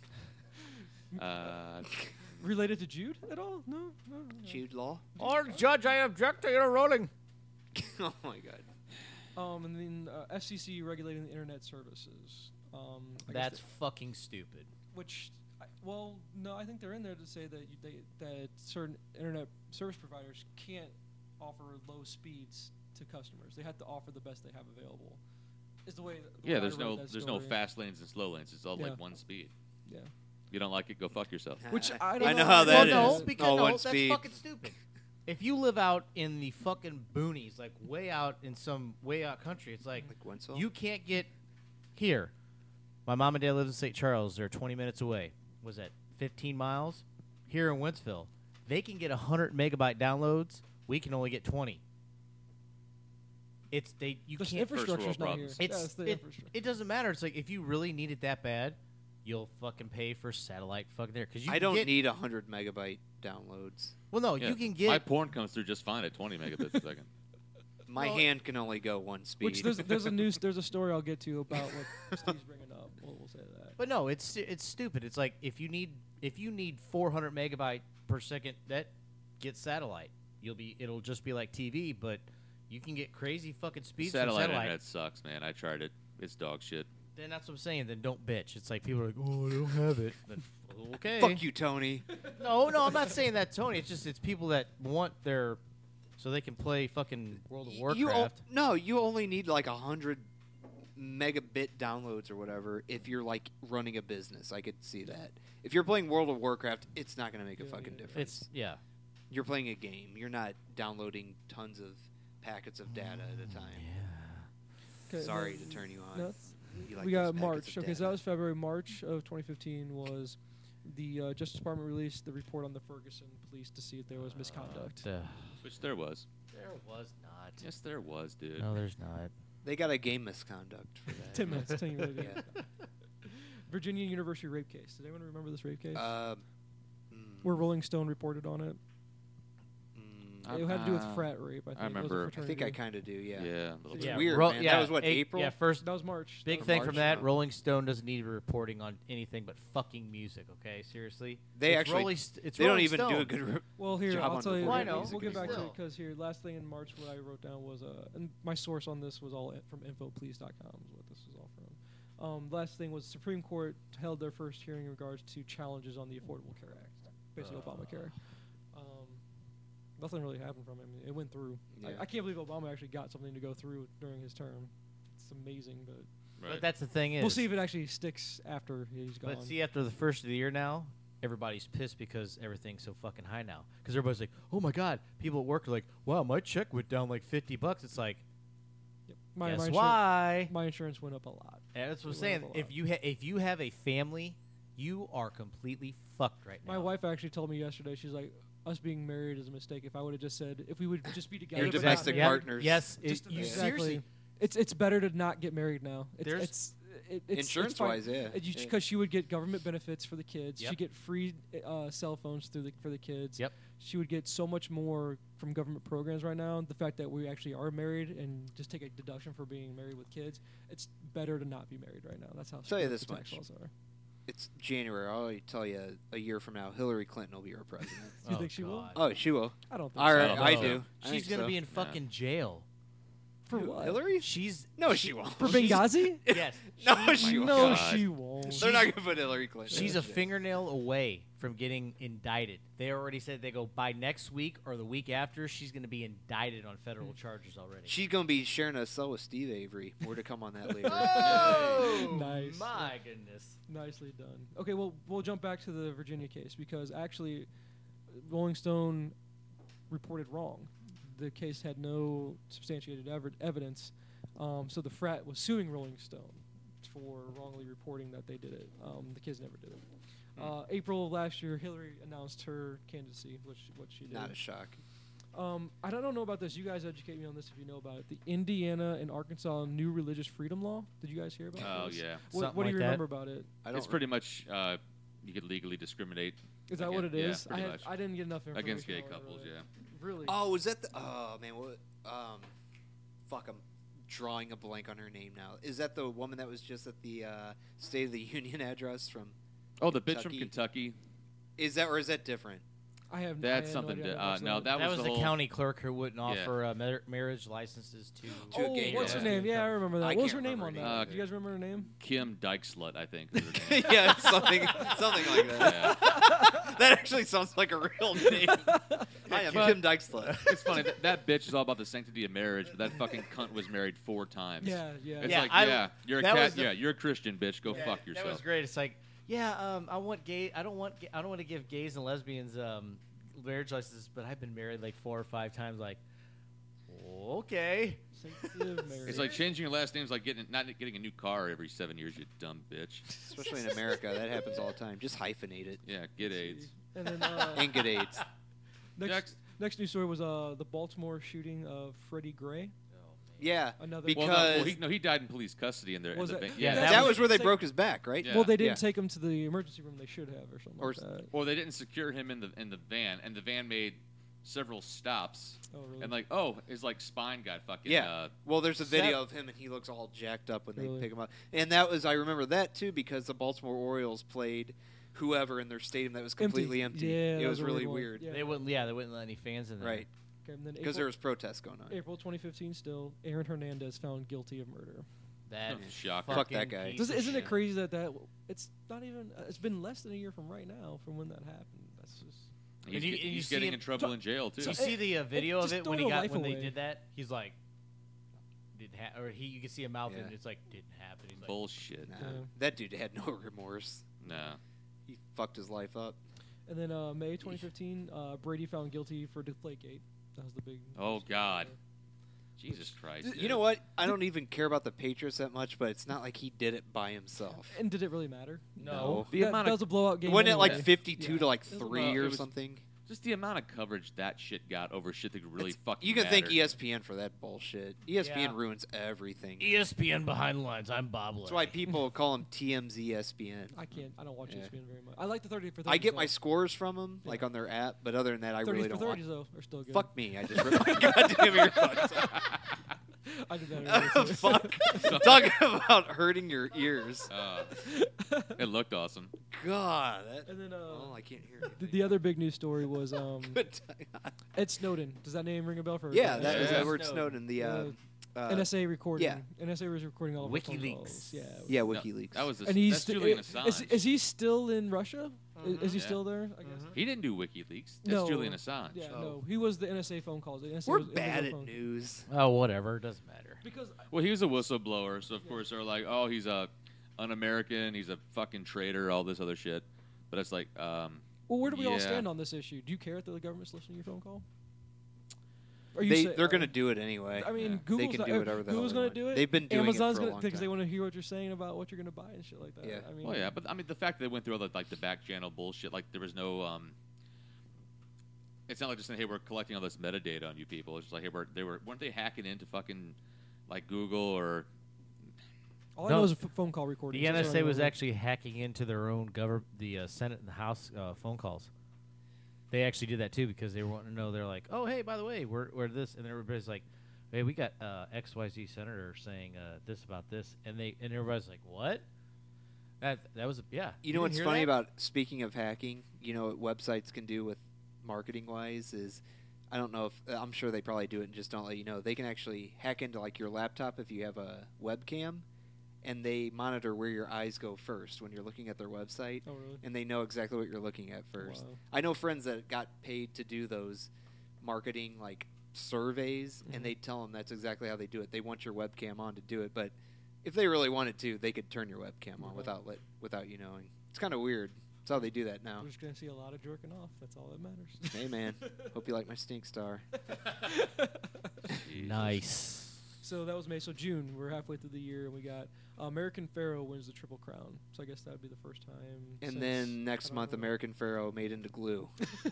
Uh, Related to Jude at all? No, no. no. Jude Law. Or judge, I object to your ruling. Oh my God. Um, and then uh, F C C regulating the internet services. Um, I guess That's that- fucking stupid. which, I, well, no, I think they're in there to say that you, they, that certain internet service providers can't offer low speeds to customers. They have to offer the best they have available. Is the way. The yeah, way I there's read no that there's no story. fast lanes and slow lanes. It's all Yeah. like one speed. Yeah. You don't like it? Go fuck yourself. Which Uh, I don't I know know how how that that well, is. no, because Oh, no, one that's speed. fucking stupid. If you live out in the fucking boonies, like way out in some way out country, it's like Like Wenzel? you can't get here. My mom and dad live in Saint Charles. They're twenty minutes away. Was that fifteen miles? Here in Wentzville, they can get one hundred megabyte downloads. We can only get twenty. It's they you Just can't. infrastructure's world not problems. here. It's yeah, it's the it, infrastructure. it doesn't matter. It's like if you really need it that bad, you'll fucking pay for satellite fucking there because you I can don't get, need one hundred megabyte downloads. Well, no, Yeah. you can My get porn comes through just fine at twenty megabits a second. My Well, hand can only go one speed. Which there's there's a news there's a story I'll get to about what Steve's bringing up. We'll, we'll say that. But no, it's it's stupid. It's like if you need if you need four hundred megabyte per second, that get satellite. You'll be it'll just be like T V, but you can get crazy fucking speeds from Satellite satellite. internet sucks, man. I tried it. It's dog shit. Then that's what I'm saying. Then don't bitch. It's like people are like, oh, I don't have it. Then, okay. Fuck you, Tony. No, no, I'm not saying that, Tony. It's just it's people that want their so they can play fucking World of Warcraft. You o- no, you only need like a hundred megabit downloads or whatever if you're like running a business. I could see that. If you're playing World of Warcraft, it's not going to make a Yeah, fucking yeah, yeah. difference. It's yeah. You're playing a game. You're not downloading tons of packets of data at a time. Okay, Sorry then- to turn you on. no, You like we those got packets March. of Okay, so data. that was February. March of twenty fifteen was the uh, Justice Department released the report on the Ferguson police to see if there was misconduct. Uh, Which there was. there was not. Yes, there was, dude. No, there's not. They got a game misconduct for that. Ten minutes. Ten minutes. Yeah. Virginia University rape case. Did anyone remember this rape case? Uh, mm, Where Rolling Stone reported on it. mm, It had to do with Uh, frat rape. I think. I It was a remember. I think I fraternity. kind of do. Yeah. Yeah. a little It's bit. Yeah, weird, Ro- man. Yeah, That was what, eight- April? Yeah, first That was March. big That was thing March. from that. Oh. Rolling Stone doesn't need reporting on anything but fucking music. Okay, seriously. They It's actually- Rolling St- it's They don't Rolling even do a Stone. good. Re- Well, here job I'll on tell you. Well, I reporting know. music We'll get back to still. it because here, last thing in March, what I wrote down was uh, and my source on this was all i- from info please dot com is what this is all from. Um, last thing was Supreme Court held their first hearing in regards to challenges on the Affordable Care Act, basically Uh. Obamacare. Um, nothing really happened from it. I mean, it went through. Yeah. I, I can't believe Obama actually got something to go through during his term. It's amazing, but Right. But that's the thing is. we'll see if it actually sticks after he's gone. But see, after the first of the year now, everybody's pissed because everything's so fucking high now. Because everybody's like, "Oh my god!" People at work are like, "Wow, my check went down like fifty bucks." It's like, Yep. my, guess my, insur- why? my insurance went up a lot. And that's what I'm it saying. went up a If lot. you ha- if you have a family, you are completely fucked right now. My wife actually told me yesterday. She's like, "Us being married is a mistake. If I would have just said, if we would just be together, Your but not domestic married- yeah, partners. Yes, it, Just you exactly. seriously. It's it's better to not get married now. It's There's- it's it, it's Insurance wise, yeah. because Yeah. she would get government benefits for the kids. Yep. She'd get free uh, cell phones through the for the kids. Yep. She would get so much more from government programs right now. The fact that we actually are married and just take a deduction for being married with kids, it's better to not be married right now. That's how. Tell you strict this the tax much. laws are. It's January. I'll already tell you a year from now, Hillary Clinton will be our president. Do you Oh, think she will? God. Oh, she will. I don't think All so. right, don't I know. do. I She's think gonna so. be in fucking jail. For Who, what? Hillary? She's No, she won't. For Benghazi? yes. No, she won't. no, God. she won't. They're not gonna put Hillary Clinton. She's in a jail. fingernail away from getting indicted. They already said they go by next week or the week after. She's going to be indicted on federal charges already. She's gonna be sharing a cell with Steve Avery. More to come on that later. Oh, Nice. my goodness. Nicely done. Okay, well, we'll jump back to the Virginia case because actually, Rolling Stone reported wrong. The case had no substantiated ever- evidence, um, so the frat was suing Rolling Stone for wrongly reporting that they did it. Um, the kids never did it. Uh, April of last year, Hillary announced her candidacy, which what she did. Not a shock. Um, I don't know about this. You guys educate me on this if you know about it. The Indiana and Arkansas new religious freedom law. Did you guys hear about Oh this? yeah. What, Something what do you like that. remember about it? I don't. It's pretty much uh, you could legally discriminate Is that Again- what it yeah, is? I, pretty had, much. I didn't get enough information. against gay on it, couples. really. Yeah. Really? Oh, was that the? Oh man, what? Um, fuck, I'm drawing a blank on her name now. Is that the woman that was just at the uh, State of the Union address from? Oh, the bitch from Kentucky? Kentucky. Is that or is that different? I have. That's I had something No idea to- what uh, was no, on. that That was was the the whole- county clerk who wouldn't Yeah. offer uh, mar- marriage licenses to. To a Oh, gay what's her guy. name? Yeah, I remember that. I what was her can't name on remember that? her name. Do you guys remember her name? Kim Dykeslut, I think. was her name. yeah, something, something like that. Yeah. That actually sounds like a real name. Hi, I'm But- Kim Dykeslut. It's funny that, that bitch is all about the sanctity of marriage, but that fucking cunt was married four times. Yeah, yeah. It's Yeah, like, I- yeah, you're a that cat. was the- Yeah, you're a Christian, bitch. Go Yeah, fuck That yourself. was great. It's like, yeah, um, I want gay. I don't want. Ga- I don't want to give gays and lesbians um, marriage licenses, but I've been married like four or five times. Like, okay. Sanctity of marriage. It's like changing your last name is like getting not getting a new car every seven years. You dumb bitch. Especially in America, that happens all the time. Just hyphenate it Yeah, get AIDS. And then uh, and get AIDS. next, Next. next news story was uh, the Baltimore shooting of Freddie Gray. Yeah, Another. Because- Well, no, well, he, no, he died in police custody in there. Was in the it- ba- Yeah, yeah, that, that was, was- where they like- broke his back, right? Yeah. well, they didn't Yeah. take him to the emergency room. They should have, or something Or like s- that. Or they didn't secure him in the in the van, and the van made several stops, Oh, really? and like, oh, his like spine got fucking. Yeah. Uh, Well, there's a Sep- video of him, and he looks all jacked up when they Really? pick him up. And that was, I remember that, too, because the Baltimore Orioles played whoever in their stadium that was completely empty. Yeah, it that was, was a really weird one. weird. Yeah. They wouldn't. Yeah, they wouldn't let any fans in there. Right. Okay, and then Because there April, was protests going on. April twenty fifteen still, Aaron Hernandez found guilty of murder. That Shocker. Fuck that fucking guy. piece Does, of isn't it shit. crazy that that it's not even uh, it's been less than a year from right now from when that happened. That's just he's And you- get- and you he's see getting him in trouble t- in jail too. Did you So- see the uh, video just of it throw when he your got life when they away. did that? He's like, did ha- or he you can see a mouth and Yeah. it's like didn't happen. He's like, Bullshit. Nah, Yeah. That dude had no remorse. No. He fucked his life up. and then uh, May twenty fifteen, uh, Brady found guilty for Deflategate. That was the big. Oh, news. God. Jesus Christ. You dude. know what? I don't even care about the Patriots that much, but it's not like he did it by himself. And did it really matter? no. The that, amount that of was a blowout game. Wasn't it like anyway. fifty-two Yeah. to like It was three about- it or was- something? Just the amount of coverage that shit got over shit that really It's- fucking you can thank mattered. E S P N for that bullshit. E S P N Yeah. ruins everything. E S P N behind the lines. I'm Bob. That's why people call him T M Z E S P N. I can't. I don't watch Yeah. E S P N very much. I like the thirty for thirty. I get my scores from them, like Yeah. on their app, but other than that, I thirty really for don't watch. thirties though are still good. Fuck me! I just ripped my goddamn earbuds. I did that. earlier, too. Fuck! Talking about hurting your ears. Uh, it looked awesome. God. That, And then uh, oh, I can't hear. the, anything. the other big news story was um, Good time. Ed Snowden. Does that name ring a bell for? Yeah, that was Yeah. Edward Snowden. Snowden. The uh, uh, N S A recording. yeah. N S A was recording all of our phone WikiLeaks. calls. Yeah. yeah, No, WikiLeaks. that was a, And he's that's sti- Julian i- Assange. is, is he still in Russia? Is, is he Yeah. still there? I guess. he didn't do WikiLeaks. That's No. Julian Assange. Yeah, Oh. no, he was the N S A phone calls. The N S A We're was- it was bad a at phone- news. Oh, whatever. Doesn't matter. Because Well, he was a whistleblower, so of course they're like, "Oh, he's a un-American. He's a fucking traitor. All this other shit." But it's like, um, well, where do we all Yeah. stand on this issue? Do you care if the government's listening to your phone call? Are you They say- they're uh, gonna do it anyway. I mean, Yeah. Google's They can not- do uh, whatever the Google's hell gonna they do want. it. They've been doing Amazon's it for gonna a long because they time. want to hear what you're saying about what you're gonna buy and shit like that. Yeah. I mean, well, yeah. But I mean, the fact that they went through all the like the back channel bullshit, like there was no, um, it's not like just saying, "Hey, we're collecting all this metadata on you people." It's just like, "Hey, we're, they were weren't they hacking into fucking like Google or all I No, know is a f- phone call recording. The N S A was actually hacking into their own government, the uh, Senate and the House uh, phone calls. They actually did that too because they were wanting to know. They're like, "Oh, hey, by the way, we're we're this," and everybody's like, "Hey, we got uh, X Y Z senator saying uh, this about this," and they and everybody's like, "What?" That that was yeah. You know didn't what's hear funny that? about speaking of hacking? You know what websites can do with marketing wise is, I don't know if I'm sure they probably do it and just don't let you know. They can actually hack into like your laptop if you have a webcam, and they monitor where your eyes go first when you're looking at their website, Oh really? and they know exactly what you're looking at first. Wow. I know friends that got paid to do those marketing like surveys, Mhm. and they tell them that's exactly how they do it. They want your webcam on to do it, but if they really wanted to, they could turn your webcam on Right. without let, without you knowing. It's kind of weird. That's how they do that now. We're just gonna see a lot of jerking off. That's all that matters. Hey man, hope you like my stink star. Nice. So that was May. So June, we're halfway through the year, and we got uh, American Pharaoh wins the Triple Crown. So I guess that would be the first time. And since- then next I don't month, know. American Pharaoh made into glue.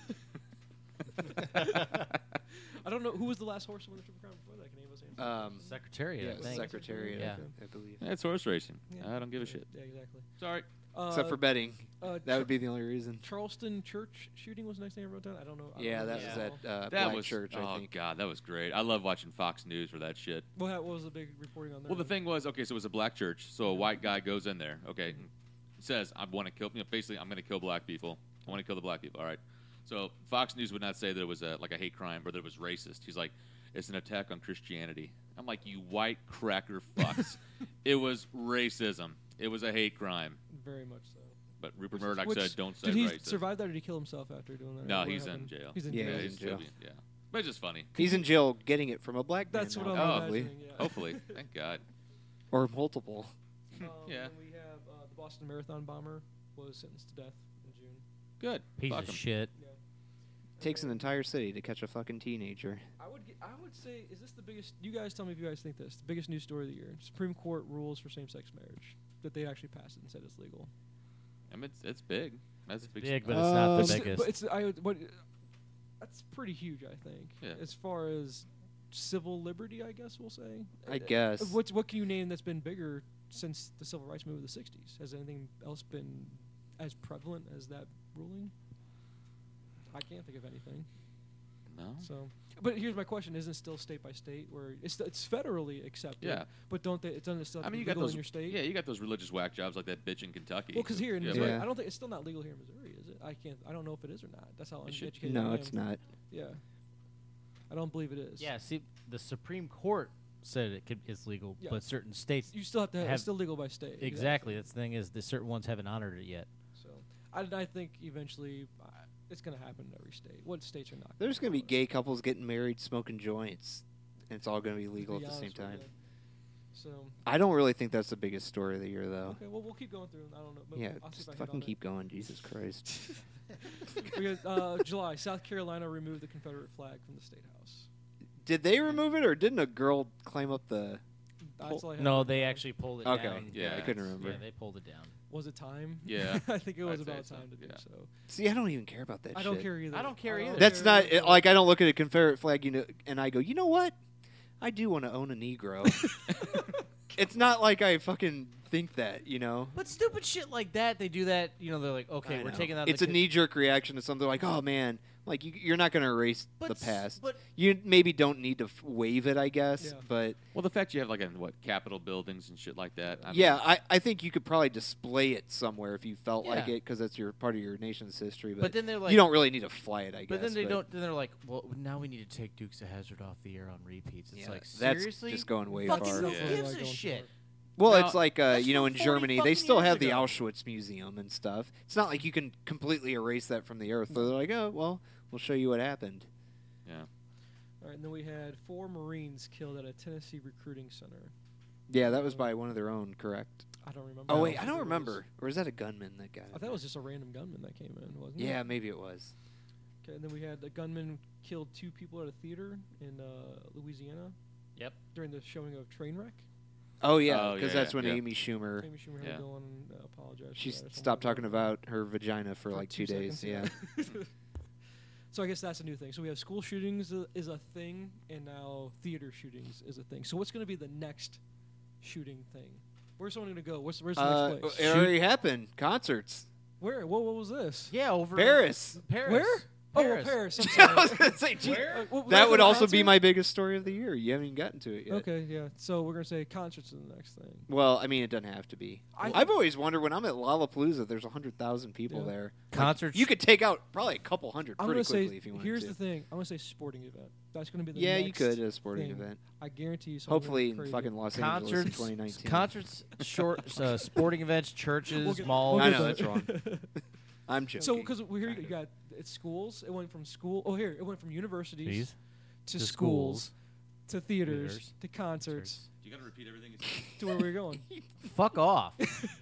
I don't know who was the last horse to win the Triple Crown before that. Can any of us answer? Um, Secretariat. yeah, I think. Secretariat, Yeah. I, I believe. That's horse racing. Yeah. I don't give a shit. Yeah, exactly. Sorry. Uh, Except for betting, uh, that would be the only reason. Charleston church shooting was the next thing I wrote down. I don't know. I don't Yeah, know that the was Yeah. name at at all. uh, That Black was Church, oh I think. god, that was great. I love watching Fox News for that shit. What, ha- what was the big reporting on there? Well, the thing was, okay, so it was a black church. So a white guy goes in there, okay, and says, "I want to kill." You know, basically, I'm going to kill black people. I want to kill the black people. All right. So Fox News would not say that it was a, like a hate crime or that it was racist. He's like, "It's an attack on Christianity." I'm like, "You white cracker fucks!" It was racism. It was a hate crime. Very much so. But Rupert Murdoch Which- said, "Don't say Did he racist." survive that, or did he kill himself after doing that? No, What he's in happened? jail. He's in Yeah, jail. he's in jail. Yeah, but it's just funny. He's in jail getting it from a black man That's what now, I'm Oh. probably. imagining. Yeah. Hopefully, thank God. Or multiple. Um, Yeah. And we have uh, the Boston Marathon bomber was sentenced to death in June. Good. Piece Fuck of 'em. shit. Yeah. Takes an And entire city to catch a fucking teenager. I would g- I would say, is this the biggest? You guys tell me if you guys think this. The biggest news story of the year: Supreme Court rules for same-sex marriage that they actually passed it and said it's legal. I mean, it's, it's big. That's a big. Big, but stuff. it's not Um, the It's- biggest. But it's I would- what that's pretty huge, I think. Yeah. As far as civil liberty, I guess we'll say. I Uh, guess. What's what can you name that's been bigger since the civil rights movement of the sixties? Has anything else been as prevalent as that ruling? I can't think of anything. No, Well, So, but here's my question: isn't it still state by state, where it's it's federally accepted? Yeah. But don't they? It doesn't still I mean, you got legal those. in your state? Yeah, you got those religious whack jobs like that bitch in Kentucky. Well, because here in Yeah, Missouri, Yeah. I don't think it's still not legal here in Missouri, is it? I can't. I don't know if it is or not. That's how It should- uneducated I No, am. it's not. Yeah. I don't believe it is. Yeah, see, the Supreme Court said it could, it's legal, Yeah. but certain states You still have to. Have, Have- it's still legal by state. exactly. That's the thing is, the certain ones haven't honored it yet. So, I, I think eventually uh, it's going to happen in every state. What states are not? There's going gonna be gay couples getting married, smoking joints, and it's all gonna be legal at the same time. So, I don't really think that's the biggest story of the year, though. okay, well, we'll keep going through. I don't know. But Yeah, I'll see just if I hit fucking on it. keep going, Jesus Christ. We got, uh, July, South Carolina removed the Confederate flag from the state house. Did they remove it, or didn't a girl climb up the? That's all I have No, on they there. actually pulled it Okay, down. yeah, I couldn't remember. Yeah, they pulled it down. Was it time? Yeah, I think it was I'd say about so, time to do yeah. so. See, I don't even care about that I shit. don't care either. I don't care either. That's not either. it, like I don't look at a Confederate flag, you know, and I go, you know what? I do want to own a Negro. It's not like I fucking think that, you know. But stupid shit like that, they do that. You know, they're like, I okay, we're know. taking out. It's the a co- knee-jerk reaction to something like, oh man, like you, you're not going to erase but the s- past. But You maybe don't need to f- waive it, I guess, Yeah. but well, the fact you have like in what Capitol buildings and shit like that. I yeah, mean, I, I think you could probably display it somewhere if you felt like Yeah. it because that's your part of your nation's history. But, but then they're like, you don't really need to fly it, I guess. But then they don't. Then they're like, well, now we need to take Dukes of Hazzard off the air on repeats. It's Yeah, like that's seriously, just going way fucking far. who Yeah. gives Like a going shit? far. Well, Now- it's like uh, That's you know, from in forty Germany, they fucking still years have the ago. Auschwitz Museum and stuff. It's not like you can completely erase that from the earth. So they're like, oh, well, we'll show you what happened. yeah. All right, and then we had four Marines killed at a Tennessee recruiting center. Yeah, that was by one of their own, correct? I don't remember. Oh how wait, I many don't it was. remember. Or is that a gunman that got? I thought it was just a random gunman that came in, wasn't it? Yeah, maybe it was. Okay, and then we had a gunman killed two people at a theater in uh, Louisiana Yep. during the showing of Trainwreck. Oh yeah, Oh, because yeah, that's when yeah. Amy Schumer Amy Schumer had Yeah. to go on and uh, apologize. she for s- that or something stopped like talking that. about her vagina for, For like two two days. seconds, Yeah. So I guess that's a new thing. So we have school shootings is a, is a thing, and now theater shootings is a thing. So what's going to be the next shooting thing? Where's someone going to go? Where's, where's the Uh, next place? it already happened. Concerts. Where? What, what was this? Yeah, over Paris. Paris. Where? Paris. Oh, Paris. I'm I sorry. was gonna say, gee, Uh, what- was that for would the also be concert? my biggest story of the year. You haven't even gotten to it yet. Okay, yeah. So we're gonna say concerts is the next thing. Well, I mean, it doesn't have to be. I- I've always wondered when I'm at Lollapalooza, there's a hundred thousand people Yeah. there. Concerts. You could take out probably a couple hundred I'm pretty gonna quickly say. if you wanted Here's to. the thing. I'm gonna say sporting event. That's gonna be the yeah, next you could at a sporting thing. event. I guarantee you. someone's gonna Hopefully go in crazy. fucking Los Angeles in concerts, twenty nineteen. concerts, short, uh, sporting events, churches, We'll get- malls. we'll I get know, to that's that. I'm joking. So, because we here Kind you of. got it's schools. It went from school. Oh, here it went from universities These to, to schools, schools, to theaters, theaters, to concerts, You got to repeat everything. You said? to where we're going. fuck off.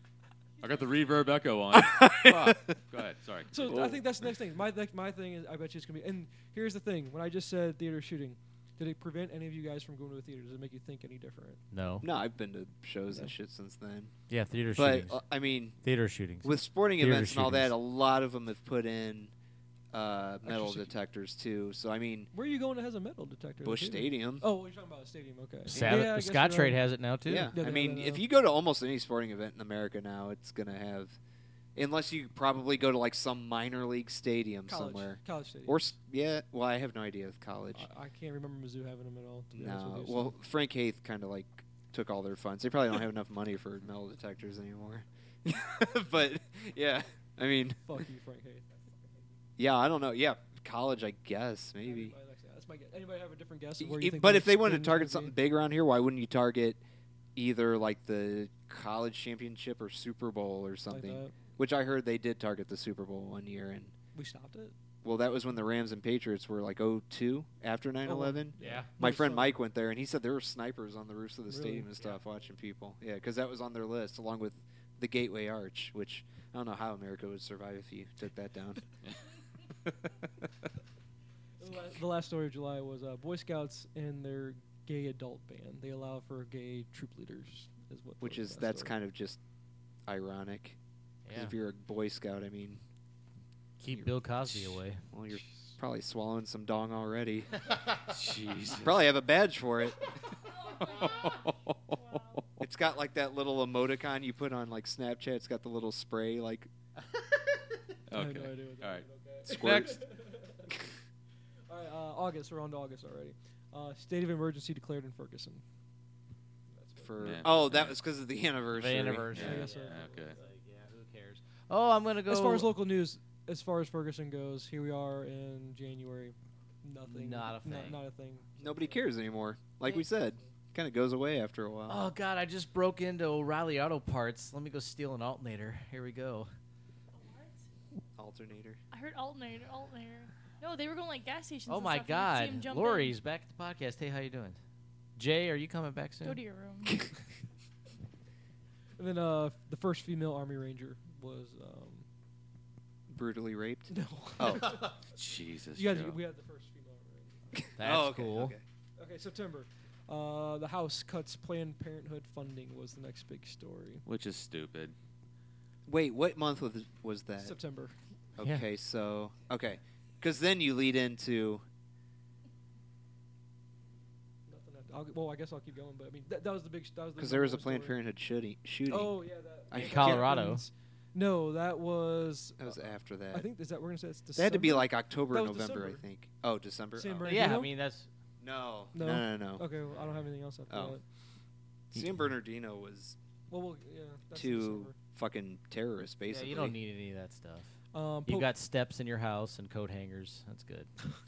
I got the reverb echo on. Fuck. Go ahead. Sorry. So Cool. I think that's the next thing. My next, my thing is I bet you it's gonna be. And here's the thing: when I just said theater shooting, did it prevent any of you guys from going to a theater? Does it make you think any different? No. No, I've been to shows and Yeah. shit since then. Yeah, theater But shootings. uh, I mean, theater shootings. with sporting Theater events and all that, shootings. a lot of them have put in uh, metal Extra sec- detectors too. So I mean, Where are you going that has a metal detector? Bush The theater? Stadium. Oh, you're talking about a stadium. Okay. Sad- Yeah, I guess Scottrade you're right. has it now too. Yeah, Yeah, I they mean, have if that, you go to almost any sporting event in America now, it's gonna have, unless you probably go to like some minor league stadium College, somewhere, college stadium. or s- yeah. Well, I have no idea with college. I, I can't remember Mizzou having them at all. To be honest No, with you, well, Frank Haith kind of like took all their funds. They probably don't have enough money for metal detectors anymore. But yeah, I mean, so fuck you, Frank Hayes. yeah, I don't know. Yeah, college, I guess maybe. That's my guess. Anybody have a different guess? Of Y- where you if- think but the if they next wanted thing to target might something be? big around here, why wouldn't you target either like the college championship or Super Bowl or Like something? that. Which I heard they did target the Super Bowl one year, and We stopped it. well, that was when the Rams and Patriots were like oh two after nine eleven. Yeah. My No, friend so- Mike went there, and he said there were snipers on the roofs of the Really? stadium and stuff watching people. Yeah, because that was on their list, along with the Gateway Arch, which I don't know how America would survive if you took that down. The la- The last story of July was uh, Boy Scouts and their gay adult band. They allow for gay troop leaders, is what. Which was is that that's story. kind of just ironic. 'Cause Yeah. if you're a Boy Scout, I mean, Keep Bill Cosby away. well, you're probably swallowing some dong already. Jesus. Probably have a badge for it. It's got like that little emoticon you put on like Snapchat. It's got the little spray like I have Okay. no idea what that All right. is, okay. squirt. Next. All right, uh, August. We're on to August already. Uh, state of emergency declared in Ferguson. That's what- For Yeah. oh, that was because of the anniversary. anniversary. Yeah, I guess so. Okay. Like, yeah, who cares? Oh, I'm gonna go. As far as local news, as far as Ferguson goes, here we are in January. Nothing. Not a Not, thing. not a thing. Nobody cares anymore. Like we said, kind of goes away after a while. Oh God, I just broke into O'Reilly Auto Parts. Let me go steal an alternator. Here we go. Alternator. I heard alternator, alternator. No, they were going like gas stations. Oh and my stuff, and you'd see 'em God, jump in. Lori's back at the podcast. Hey, how you doing? Jay, are you coming back soon? Go to your room. And then uh, the first female Army Ranger was um, Brutally raped. no. Oh. Jesus. you guys, Joe. we had the first female Army Ranger. That's oh, okay, cool. Okay. Okay, September. Uh, the House cuts Planned Parenthood funding was the next big story. Which is stupid. Wait, what month was was that? September. Yeah. Okay, so okay, because then you lead into Nothing. After, I'll, g- well, I guess I'll keep going, but I mean that, that was the big. sh- That was the because there was a number one Planned story. Parenthood shooting. Shooting. Oh yeah, that. I In can't- Colorado. No, that was. that was uh, after that. I think is that we're gonna say it's that December. had to be like October, That or was November, December. I think. Oh, December. San Oh. Bernardino? Yeah, I mean that's No. No. No, no, no. Okay, well, I don't have anything else after Oh. that. San Bernardino was Well, well yeah. That's two December. fucking terrorists, yeah, basically. you don't need any of that stuff. Um, You Pope- got steps in your house and coat hangers. That's good.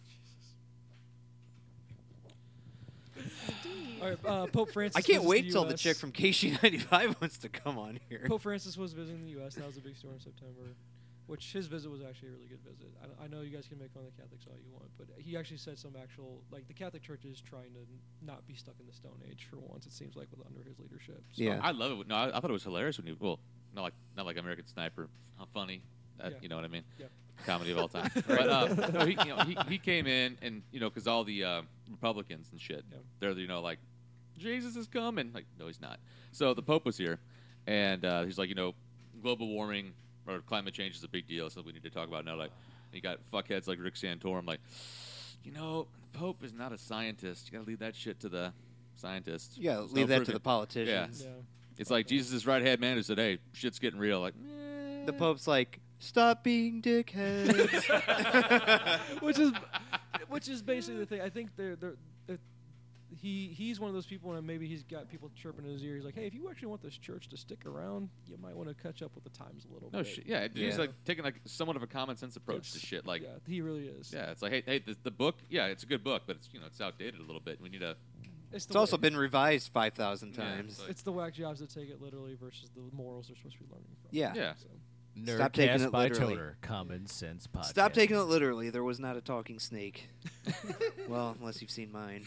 Indeed. All right, uh, Pope Francis. I can't visits wait the till U the S chick from K C ninety-five wants to come on here. Pope Francis was visiting the U S That was a big story in September, which his visit was actually a really good visit. I, don't- I know you guys can make fun of the Catholics all you want, but he actually said some actual, like the Catholic Church is trying to n- not be stuck in the Stone Age for once. It seems like with under his leadership. So Yeah. I love it. No, I, I thought it was hilarious when you. Well, not like not like American Sniper. How funny. Uh, Yeah. You know what I mean? Yeah. Comedy of all time. But uh, no, he, you know, he he came in and you know because all the uh, Republicans and shit, Yeah. they're you know like Jesus is coming. Like no, he's not. So the Pope was here, and uh, he's like you know global warming or climate change is a big deal. So we need to talk about it now. Like you got fuckheads like Rick Santorum. Like you know the Pope is not a scientist. You got to leave that shit to the scientists. Yeah, There's leave no that to proving- the politicians. yeah. It's like Jesus' right hand man who said, "Hey, shit's getting real." Like, meh. The Pope's like, stop being dickheads. which is, which is basically the thing. I think they're they're. they're he he's one of those people, and maybe he's got people chirping in his ear. He's like, "Hey, if you actually want this church to stick around, you might want to catch up with the times a little No bit." shit. Yeah, he's Yeah. like taking like somewhat of a common sense approach to Yes. shit. Like, yeah, he really is. yeah, it's like, hey, hey, the, the book, yeah, it's a good book, but it's you know it's outdated a little bit. We need a It's, the It's also whack- been revised five thousand Yeah, times. it's like- It's the whack jobs that take it literally versus the morals they're supposed to be learning from. Yeah. yeah. So. Stop taking Nerdcast it by literally. Toner, Common Sense Podcast. Stop taking it literally. There was not a talking snake. Well, unless you've seen mine.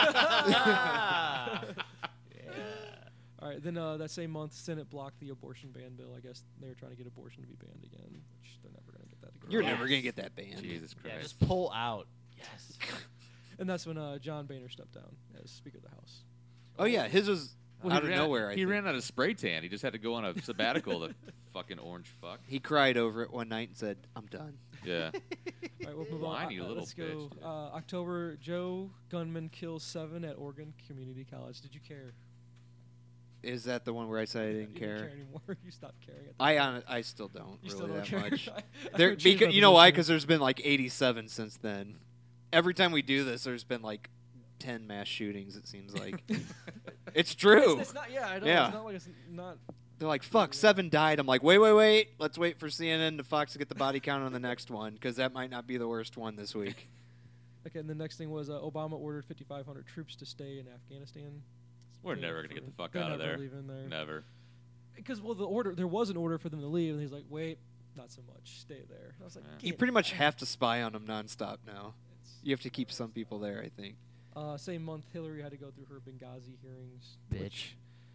Ah. Yeah. All right, then uh, that same month, Senate blocked the abortion ban bill. I guess they were trying to get abortion to be banned again, which they're never going to get that again. You're Yes. never going to get that banned. Jesus Yeah, Christ. just pull out. Yes. And that's when uh, John Boehner stepped down as Speaker of the House. Oh, yeah. His was Well, out he of ran, nowhere, I He think. ran out of spray tan. He just had to go on a sabbatical. The fucking orange fuck. He cried over it one night and said, I'm done. Yeah. All right, we'll move on. Whiny Uh, little let's go. bitch, dude. Uh, October, Joe gunman kills seven at Oregon Community College. Did you care? Is that the one where I said I didn't you care? Don't care anymore. You stopped caring. At I that hon- I still don't You really still don't that care. much. I- I There, would change beca- my you know why? position. Because there's been like eighty-seven since then. Every time we do this, there's been like ten mass shootings. It seems like it's true. It's, it's not. Yeah, I know. Yeah. It's not like it's not. They're like, "Fuck, seven died." I'm like, "Wait, wait, wait. Let's wait for C N N to Fox to get the body count on the next one because that might not be the worst one this week." Okay, and the next thing was uh, Obama ordered fifty-five hundred troops to stay in Afghanistan. We're Paid never gonna for- get the fuck they're out of never there. leaving there. Never. Because well, the order there was an order for them to leave, and he's like, "Wait, not so much. Stay there." I was like, Yeah. You "Get pretty much out." have to spy on them nonstop now. It's- You have to keep some people there, I think. Uh, same month, Hillary had to go through her Benghazi hearings. Bitch.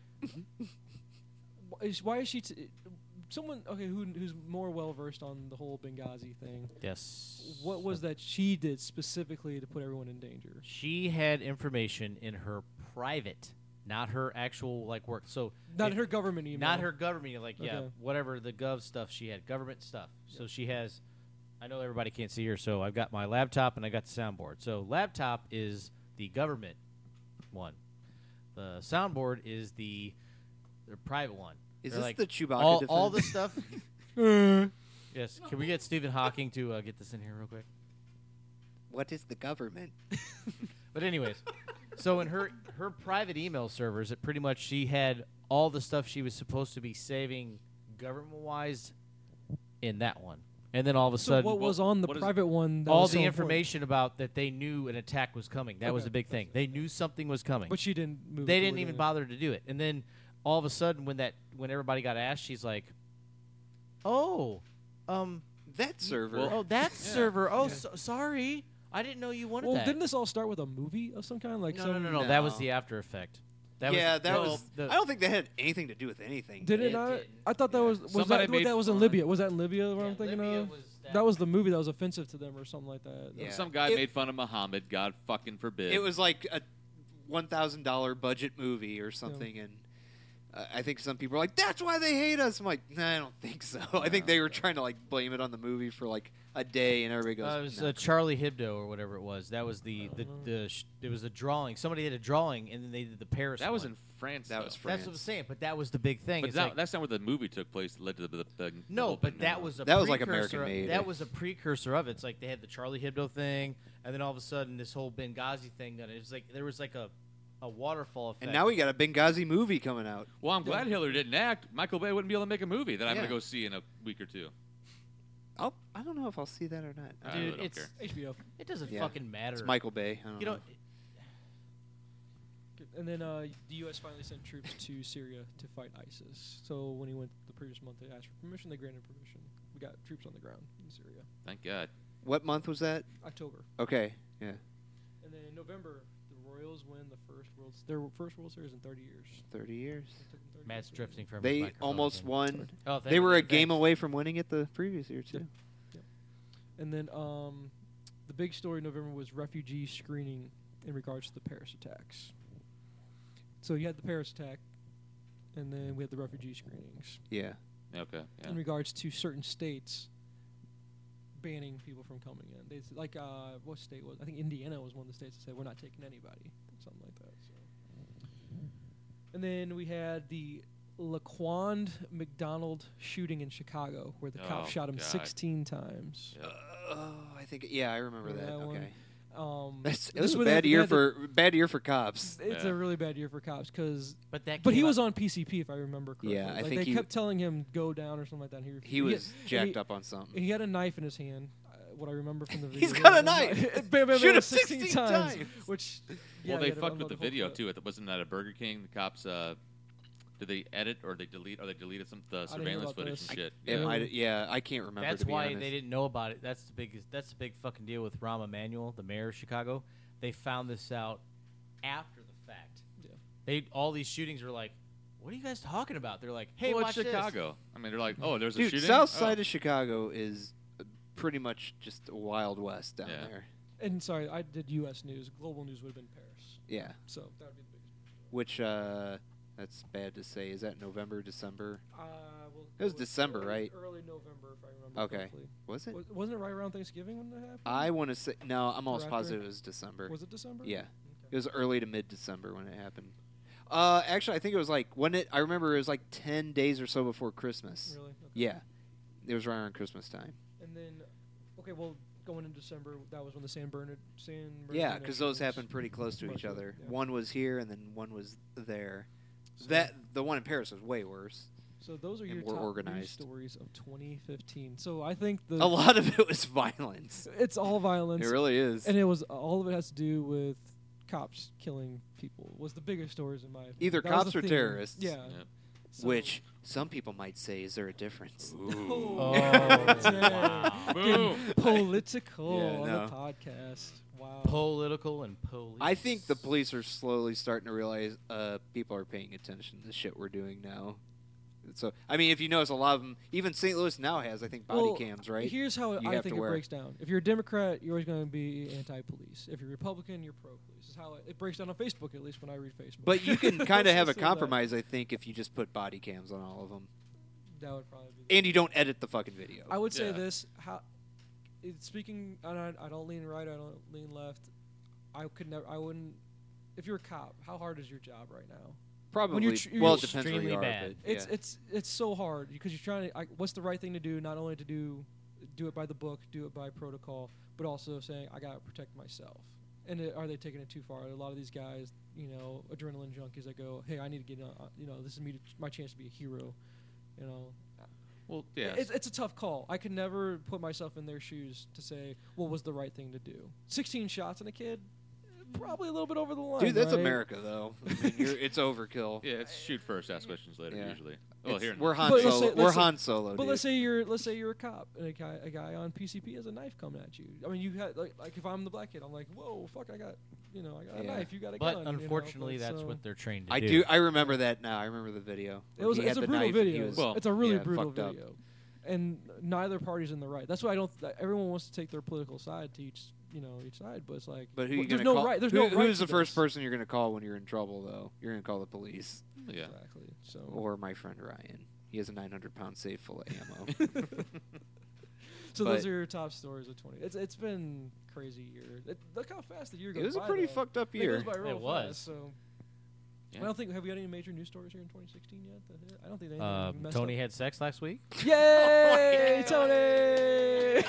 Wh- is- Why is she? T- someone okay who who's more well versed on the whole Benghazi thing. Yes. What was that she did specifically to put everyone in danger? She had information in her private, not her actual like work. So Not if- her government email. Not her government, like yeah, Okay. whatever the gov stuff she had, government stuff. So she has. I know everybody can't see her, so I've got my laptop and I got the soundboard. So laptop is the government one. The soundboard is the the private one. Is They're this like the Chewbacca all, defense? all the stuff? Yes. Can we get Stephen Hawking to uh, get this in here real quick? what is the government? But anyways, so in her her private email servers, it pretty much she had all the stuff she was supposed to be saving government-wise in that one. And then all of a So sudden, what was on the what is- private one? That all was the so important? information about that they knew an attack was coming. That was Okay. the big thing. They knew something was coming. But she didn't move. They forward didn't even in it. bother to do it. And then all of a sudden, when that when everybody got asked, she's like, "Oh, um, That server. Well, oh, that Yeah. server. Oh, Yeah. so, sorry, I didn't know you wanted Well, that." didn't this all start with a movie of some kind? Like no, some, no, no, no, That was No. the after effect. That yeah, was, that well, was. the- I don't think that had anything to do with anything. Did it, It not? didn't. I thought that Yeah. was was Somebody that, made that was in fun. Libya. Was that in Libya? What yeah, I'm thinking Libya of? was That was the movie that was offensive to them or something like that. Yeah. Some guy It- made fun of Muhammad. God fucking forbid. It was like a one thousand dollar budget movie or something, and uh, I think some people are like, "That's why they hate us." I'm like, "Nah, I don't think so." I think they were trying to like blame it on the movie for like a day, and everybody goes, Uh, it was "No." uh, Charlie Hebdo or whatever it was. That was the the, Uh-huh. the sh- it was a drawing. Somebody did a drawing, and then they did the Paris. that was one. in France. That though. was That's what I'm France. saying. But that was the big thing. But It's that, like, that's not where the movie took place. That led to the, the, the no, whole but thing. that was a That was like precursor of- American-made. That was a precursor of it. It's like they had the Charlie Hebdo thing, and then all of a sudden this whole Benghazi thing. That it was like there was like a a waterfall effect. And now we got a Benghazi movie coming out. Well, I'm glad Hillary didn't act. Michael Bay wouldn't be able to make a movie that I'm Yeah. going to go see in a week or two. I'll, I don't know if I'll see that or not. I Dude, really don't it's care. H B O. it doesn't Yeah. fucking matter. It's Michael Bay. I don't You know, And then uh, the U S finally sent troops to Syria to fight ISIS. So when he went the previous month, they asked for permission. They granted permission. We got troops on the ground in Syria. Thank God. What month was that? October. Okay, yeah, And then in November, the Royals win the first World their first World Series in thirty years. thirty years. It took them thirty Matt's years to drifting win. from. his They microphone almost again. won. Oh, thank They were you. a game Thanks. away from winning it the previous year too. And then um, the big story in November was refugee screening in regards to the Paris attacks. So you had the Paris attack, and then we had the refugee screenings Yeah. Okay. Yeah. in regards to certain states banning people from coming in. They s- like uh, what state was? I think Indiana was one of the states that said we're not taking anybody, something like that. So. And then we had the Laquan McDonald shooting in Chicago, where the Oh, cop shot him God. sixteen times. Yeah. Oh, I think yeah, I remember Remember that. that one? Okay. Um, That's, it this was a where they had- bad they year had the- for bad year for cops. It's Yeah. a really bad year for cops because, But that. but he came was out- on P C P if I remember correctly. Yeah, I like think they he- kept telling him go down or something like that. And he refused. He was and jacked he, up on something. He had a knife in his hand. Uh, what I remember from the video. He's He got had a knife. bam, bam, bam, Shoot him sixteen, sixteen times. times. Which, yeah, Well, he they had to fucked unload with the the whole video clip. too. It wasn't that at Burger King. The cops, uh, did they edit or they delete or they deleted some the I didn't hear surveillance about footage this. and shit? It Yeah. might- yeah, I can't remember. That's to be why honest. they didn't know about it. That's the big. That's the big fucking deal with Rahm Emanuel, the mayor of Chicago. They found this out after the fact. Yeah. They all these shootings were like, "What are you guys talking about?" They're like, "Hey, well, watch it's this." Chicago. I mean, they're like, oh, there's a Dude, shooting. south Oh. side of Chicago is uh, pretty much just a wild west down Yeah. there. And sorry, I did U S news. Global news would have been Paris. Yeah, So that would be the biggest. which uh, that's bad to say. Is that November, December? Uh, we'll It was go with December, early, right? Early November, if I remember Okay. correctly. Was it? Was, wasn't it right around Thanksgiving when that happened? I want to say no. I'm almost after? positive it was December. Was it December? Yeah, Okay. it was early to mid December when it happened. Uh, actually, I think it was like when it. I remember it was like ten days or so before Christmas. Really? Okay. Yeah, it was right around Christmas time. And then, okay, well, going in December, that was when the San Bernard, San Bernardino. Yeah, because those shootings- happened pretty close to each Close, other. yeah. One was here, and then one was there. So- That the one in Paris was way worse. So those are and your more top news organized. stories of twenty fifteen. So I think the A lot of it was violence. it's all violence, It really is. and it was all of it has to do with cops killing people. Was the biggest stories in my opinion. Either That was cops the or theme. terrorists. Yeah. Yep. So- Which some people might say, is there a difference? Ooh. Oh, dang. wow. Boom. Political Yeah, on no. the podcast. Wow. Political and police. I think the police are slowly starting to realize uh, people are paying attention to the shit we're doing now. So, I mean, if you notice, a lot of them, even Saint Louis now has, I think, body Well, cams, right? Here's how You I have think to it wear. breaks down. If you're a Democrat, you're always going to be anti-police. If you're Republican, you're pro-police. This is how it, it breaks down on Facebook, at least when I read Facebook. But you can kind of have a Let's just say that. compromise, I think, if you just put body cams on all of them. That would probably be. And you don't edit the fucking video. I would say Yeah. this: how, it, speaking, and I, I don't lean right, I don't lean left. I could never, I wouldn't. If you're a cop, how hard is your job right now? Probably. you're tr- you're well, it depends where extremely you are. bad. But, It's yeah. it's it's so hard because you're trying to. I, what's the right thing to do? Not only to do do it by the book, do it by protocol, but also saying I gotta protect myself. And it, are they taking it too far? A lot of these guys, you know, adrenaline junkies that go, "Hey, I need to get, on, you know, this is me to, my chance to be a hero," you know. Well, yeah. It's, it's a tough call. I could never put myself in their shoes to say what was the right thing to do. sixteen shots in a kid, probably a little bit over the line. Dude, that's right? America, though. I mean, you're, it's overkill. Yeah, it's shoot first, ask questions later. Yeah. Usually. Well, It's- here in we're the- Han But let's Solo. say- we're let's say- Han Solo. But dude. let's say you're let's say you're a cop and a guy a guy on P C P has a knife coming at you. I mean, you had like like if I'm the black kid, I'm like, whoa, fuck, I got you know I got a Yeah. knife, you got a But gun. you know, unfortunately, but that's so- what they're trained to I do. do. I remember that now. I remember the video. It where was he it's had a the brutal knife and he video. was- Well, it's a really yeah, brutal fucked up. video, and neither party's in the right. That's why I don't. Th- everyone wants to take their political side to each you know each side, but it's like, But who well, you there's gonna no call? right. There's who, no right who's to the first this. person you're gonna call when you're in trouble? Though you're gonna call the police Yeah. Exactly. So or my friend Ryan. He has a nine hundred pound safe full of ammo. so but- those are your top stories of twenty. It's it's been crazy year. It, look how fast the year goes. It was a by, pretty though. fucked up It year. goes by real It was. fast, so. Yeah. I don't think. Have we got any major news stories here in twenty sixteen yet? that hit? I don't think they. Um, messed Tony up. had sex last week. Yay, Tony!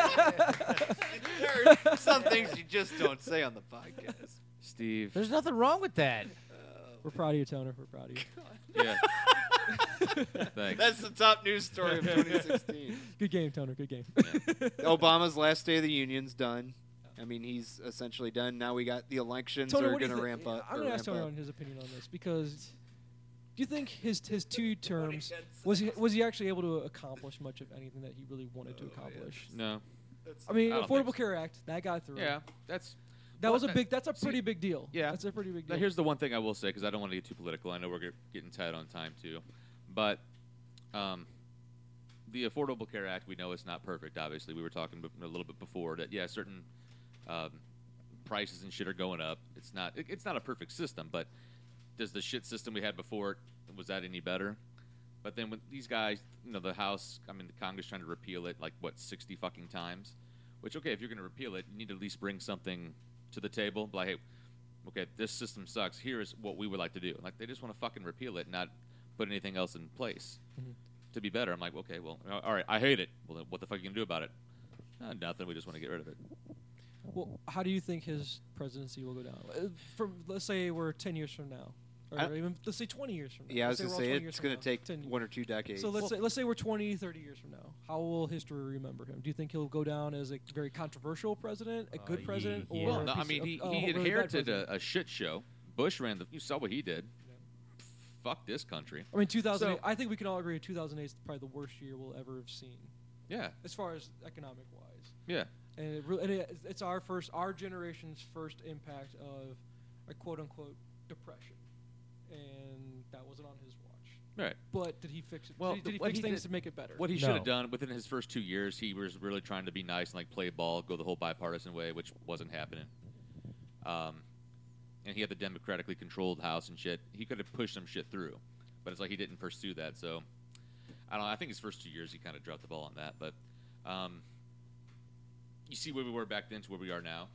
Some things you just don't say on the podcast. Steve. There's nothing wrong with that. We're proud of you, Toner. We're proud of you. Yeah. Thanks. That's the top news story of twenty sixteen. Good game, Toner. Good game. Obama's last day of the union's done. I mean, he's essentially done. Now we got the elections Toner, are what do going you to thi- ramp yeah, up. I'm or going to ask ramp Toner up. on his opinion on this because do you think his his two terms was he was he actually able to accomplish much of anything that he really wanted to accomplish? No. I mean, I don't Affordable think Care Act that got through. Yeah. That's. that well, was a that- big. That's a see, pretty big deal. yeah. that's a pretty big Now, deal. here's the one thing I will say because I don't want to get too political. I know we're get- getting tight on time too, but um, the Affordable Care Act we know is not perfect. Obviously, we were talking b- a little bit before that. Yeah, certain um, prices and shit are going up. It's not. It, it's not a perfect system, but does the shit system we had before it was that any better? But then when these guys, you know, the House, I mean, the Congress trying to repeal it like what sixty fucking times. Which, okay, if you're going to repeal it, you need to at least bring something to the table. Like, hey, okay, this system sucks. Here is what we would like to do. Like, they just want to fucking repeal it, not put anything else in place Mhm. to be better. I'm like, okay, well, all right, I hate it. Well, then what the fuck are you going to do about it? Uh, nothing. We just want to get rid of it. Well, how do you think his presidency will go down? Uh, From let's say we're ten years from now, or I- even let's say twenty years from now. Yeah, I was Let's going to we're all say twenty years it's from going now. to take ten one or two decades. So let's say let's say we're twenty, thirty years from now. How will history remember him? Do you think he'll go down as a very controversial president, a Uh, good ye- president, yeah. or Well, a no, I piece mean, of- he, a- he a really bad inherited president? a, a shit show. Bush ran the. You saw what he did. Fuck this country. I mean, two thousand eight. So- I think we can all agree two thousand eight is probably the worst year we'll ever have seen, Yeah. as far as economic wise. Yeah. And, it re- and it, it's our first, our generation's first impact of a quote unquote depression, and that wasn't on his watch. Right. But did he fix it? Well, did he, did he what fix he things did- to make it better? What he No. should have done within his first two years, he was really trying to be nice and like play ball, go the whole bipartisan way, which wasn't happening. Um, and he had the democratically controlled House and shit. He could have pushed some shit through, but it's like he didn't pursue that. So I don't know. I think his first two years he kind of dropped the ball on that. But um, you see where we were back then to where we are now.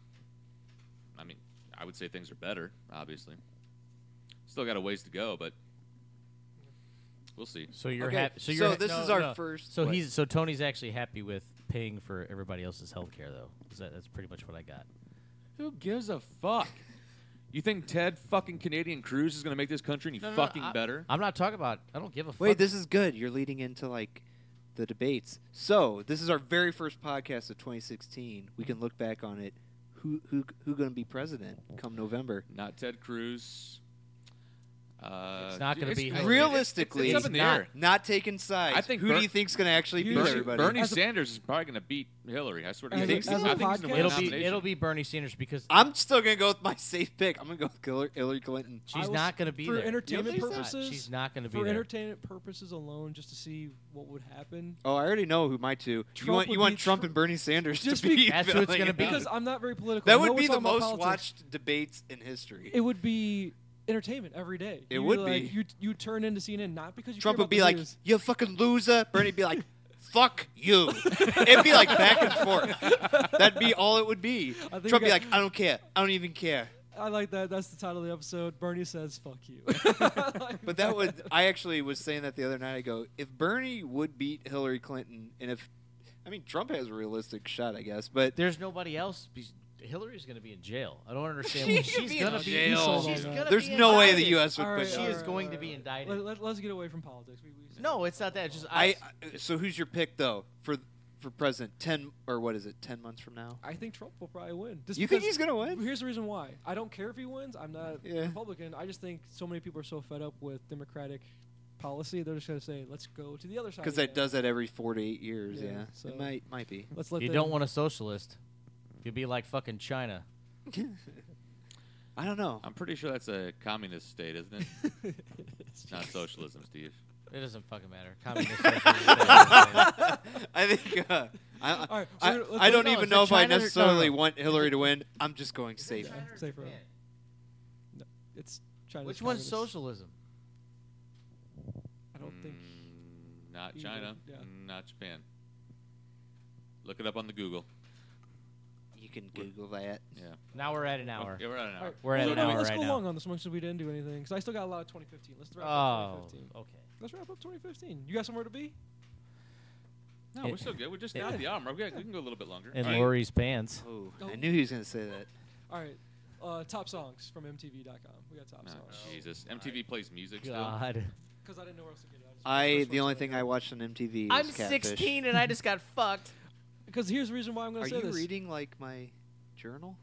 I mean, I would say things are better. Obviously, still got a ways to go, but we'll see. So you're Okay, happy. So, so you're ha- this no, is our no. first- So what? he's so Tony's actually happy with paying for everybody else's health care, though. Is that that's pretty much what I got. Who gives a fuck? You think Ted fucking Canadian Cruz is going to make this country any No, no, fucking I- better? I'm not talking about. I don't give a fuck. Wait, this is good. You're leading into like the debates. So this is our very first podcast of twenty sixteen. We can look back on it. Who who who going to be president come November? Not Ted Cruz. Uh, It's not gonna be it's- Hillary. Realistically, it's, it's up in the not- air. Not taking sides. I think who Ber- do you think's going to actually beat Bernie- everybody? Bernie As a- Sanders is probably going to beat Hillary. I swear to As God. a- as a I think he's going to win the it'll be nomination. it'll be Bernie Sanders because I'm still going to go with my safe pick. I'm going to go with Hillary- Hillary Clinton. I she's was- not going to be for there. entertainment You don't think so? purposes. She's not going to be for there. entertainment purposes alone, just to see what would happen. Oh, I already know who my two. you Trump want you would want beat Trump Tr- and Bernie Sanders Just to be? be- That's who it's filling gonna it be. out. Because I'm not very political. That I know would we're be the talking about most politics. watched debates in history. It would be entertainment every day. It You would like, be. You you turn into C N N not because you Trump care would about be the like, news. "You fucking loser." Bernie'd be like, "Fuck you." It'd be like back and forth. That'd be all it would be. I think Trump we be got- like, "I don't care. I don't even care." I like that. That's the title of the episode. Bernie says, "Fuck you." But that would. I actually was saying that the other night. I go, if Bernie would beat Hillary Clinton, and if I mean, Trump has a realistic shot, I guess, but There's nobody else. be- Hillary's going to be in jail. I don't understand. She what could she's be going in to be. jail. She's gonna there's be no way the indicted. U S would All put right, She her. all is right, going all to right, be all right. indicted. Let, let, let's get away from politics. We, we No, it's not that. Just I, I. I so who's your pick though for for president? Ten or what is it? Ten months from now? I think Trump will probably win. Just You think because- he's gonna win? Here's the reason why. I don't care if he wins. I'm not Yeah. Republican. I just think so many people are so fed up with Democratic policy. They're just gonna say, "Let's go to the other side." Because that again." does that every four to eight years. Yeah, Yeah, so- it might might be. Let's let You them- don't want a socialist. You'd be like fucking China. I don't know. I'm pretty sure that's a communist state, isn't it? It's not socialism, Steve. It doesn't fucking matter. Communist. socialist, I think. Uh, I, All right, I, so let's- I don't no, even is know it if I China or- necessarily no, no. want Hillary to win. I'm just going safe. Yeah, safe route. It's China's Which one's communist. socialism? I don't think. Mm, not either, China. yeah. mm, Not Japan. Look it up on the Google. You can Google that. Yeah. Now we're at an hour. Yeah, we're at an All hour. right, We're at well, an I mean, hour let's right go now. long on this one because we didn't do anything. Because I still got a lot of twenty fifteen. Let's wrap up Oh, twenty fifteen. okay. Let's wrap up twenty fifteen. You got somewhere to be? No, It- we're still good. We just Yeah. got the hour. We, got- we can go a little bit longer. In All right. Lori's pants. Oh, Oh. I knew he was going to say that. All right. Uh, top songs from M T V dot com. We got top Oh, songs. Jesus. M T V plays music still. God. Because I didn't know where else to get it. just- I first the one only to thing go. I watched on M T V. I'm was Catfish. sixteen and I just got fucked. Because here's the reason why I'm going Are to say you this. reading like my journal?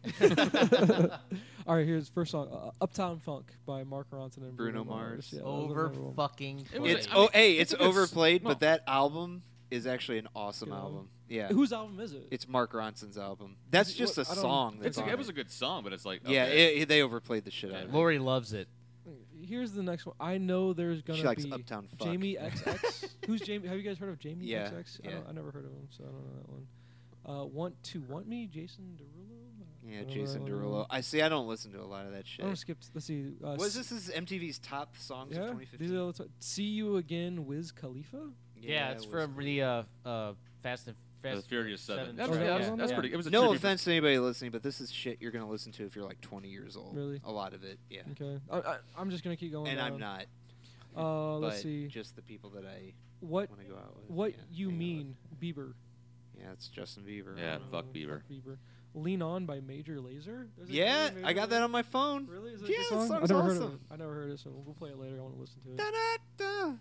All right, here's first song, uh, "Uptown Funk" by Mark Ronson and Bruno Bruno, Mars. Yeah, that was the Over number one. fucking. It was It's I oh mean, hey, it's it's a good s- overplayed, no. but that album is actually an awesome Good album. album. Yeah, Whose album is it? it's Mark Ronson's album. That's it- just what- a I don't- song. That's It's a, on it was it. a good song, but it's like Yeah, okay. it, it- they overplayed the shit out Yeah. of it. Lori loves it. Here's the next one. I know there's gonna She likes be Uptown Fuck. Jamie X X. Who's Jamie? Have you guys heard of Jamie Yeah, X X? I, yeah. don't, I never heard of him, so I don't know that one. Uh, Want to Want Me, Jason Derulo. I Yeah, don't know Jason that one. Derulo. I see. I don't listen to a lot of that shit. I'm gonna skip. Let's see. Uh, Was S- this is M T V's top songs Yeah, of twenty these fifteen? are the t- See You Again, Wiz Khalifa. Yeah, it's it from was- the uh, uh, Fast and The Fast Furious Seven. Seven. That's, Oh, that yeah, was on that's there? pretty. It was a No tribute- offense to anybody listening, but this is shit you're gonna listen to if you're like twenty years old. Really? A lot of it, yeah. Okay, I, I, I'm just gonna keep going. And down. I'm not. Uh, let's but see. just the people that I What want to go out with. What yeah, you hang out mean, Bieber? with. Yeah, it's Justin Bieber. Yeah, Uh, fuck Bieber. Bieber. Lean On by Major Lazer. There's a Yeah, Major I got Lazer? that on my phone. Really? Is it Yeah, a that good song? I song's never heard of it. awesome. I never heard it, so we'll play it later. I want to listen to it. Da-da-da,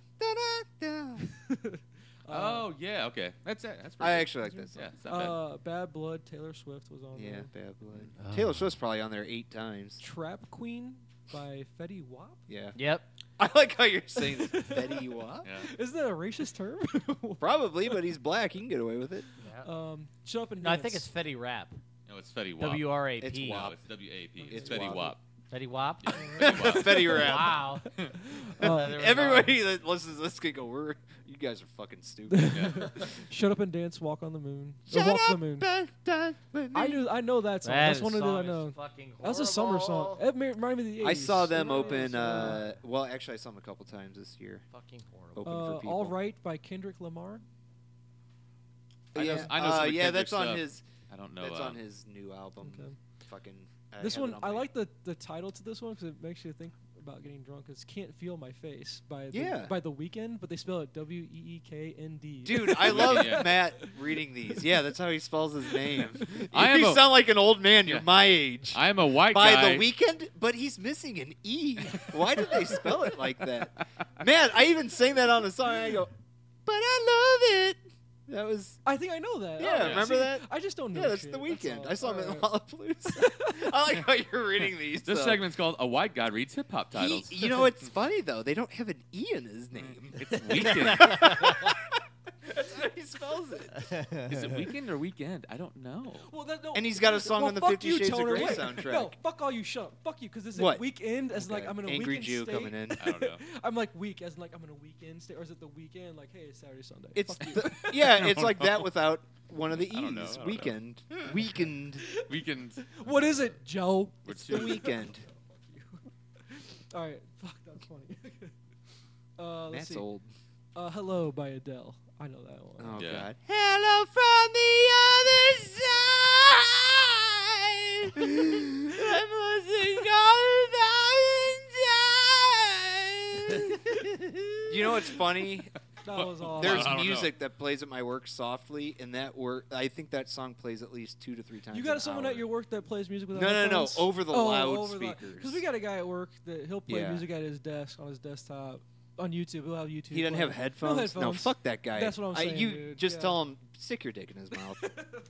da-da-da. Uh, Oh yeah, okay. That's it. That's I pretty actually like good. that song. Yeah, it's not bad. Uh, Bad Blood, Taylor Swift was on Yeah, there. Bad Blood. Oh. Taylor Swift's probably on there eight times. Trap Queen by Fetty Wap. Yeah. Yep. I like how you're saying Betty Wap. Yeah. Isn't that a racist term? Probably, but he's black. He can get away with it. um, Shut Up and No, I Dance. think it's Fetty Rap. No, it's Fetty Wap. W R A It's P. No, Wap. it's W A P. It's It's Fetty Wap. Wap. Fetty Wap. Yeah, Fetty Wap. Fetty Rap. Wow. Uh, There was Everybody that listens to this can go, we're, you guys are fucking stupid. Yeah. Shut Up and Dance, Walk on the Moon. Or Shut Walk up the Moon. and dance with I me. knew. I know that song. That That's one of the I song know. is fucking That was a summer song. horrible. It ma- reminded me of the I eighties. saw them You know, open. so, Uh, well, actually, I saw them a couple times this year. Fucking horrible. Open uh, for people. All Right by Kendrick Lamar. I know- yeah, I know uh, some of yeah, Kendrick that's on stuff. his. I don't know. That's uh, on his new album. Okay. Fucking. I This have one, it on I my- like the the title to this one because it makes you think about getting drunk. It's "Can't Feel My Face" by the, Yeah. by The Weeknd, but they spell it W E E K N D. Dude, I love Yeah. Matt reading these. Yeah, that's how he spells his name. I am you a- sound like an old man. You're Yeah. my age. I am a white By guy. the weekend, but he's missing an E. Why did they spell it like that? Man, I even sang that on the song. And I go, but I love it. That was. I think I know that. Yeah, Oh, remember see, that? I just don't know. Yeah, that's shit. the weekend. all. I saw him All at right. Lollapalooza. I like how you're reading these. This though. segment's called "A White Guy Reads Hip Hop He, Titles." you know, it's funny though. They don't have an E in his name. It's Weekend. That's how he spells it. Is it Weekend or Weekend? I don't know. Well, that, no, And he's got a song well, on the fuck Fifty you, Shades of Toner. Grey Wait, soundtrack. No, fuck all you. Shut up. Fuck you, because this is What? weekend as like Okay. I'm in a Angry weekend Jew state. coming in. I don't know. I'm like week as in like I'm in a weekend state, or is it the weekend? Like, hey, it's Saturday, Sunday. It's fuck you. the, yeah, it's don't like know. that without one of the E's. I don't know, I don't know. Weekend. Weekend. Weekend. What is it, Joe? We're It's the two. weekend. All right, fuck, that's funny. uh, let's That's see. old. Uh, Hello by Adele. I know that one. Oh Yeah. God. Hello from the other side. I'm listening all the time. You know what's funny? That was awesome. There's I don't know. music that plays at my work softly, and that work. I think that song plays at least two to three times. You got an someone hour. at your work that plays music with No, no, no, headphones? over the oh, over loudspeakers. Because we got a guy at work that he'll play Yeah. music at his desk on his desktop on YouTube. He'll have YouTube. He doesn't playing. have headphones. No headphones. fuck that guy. That's what I'm I- saying, you dude. just Yeah. tell him stick your dick in his mouth,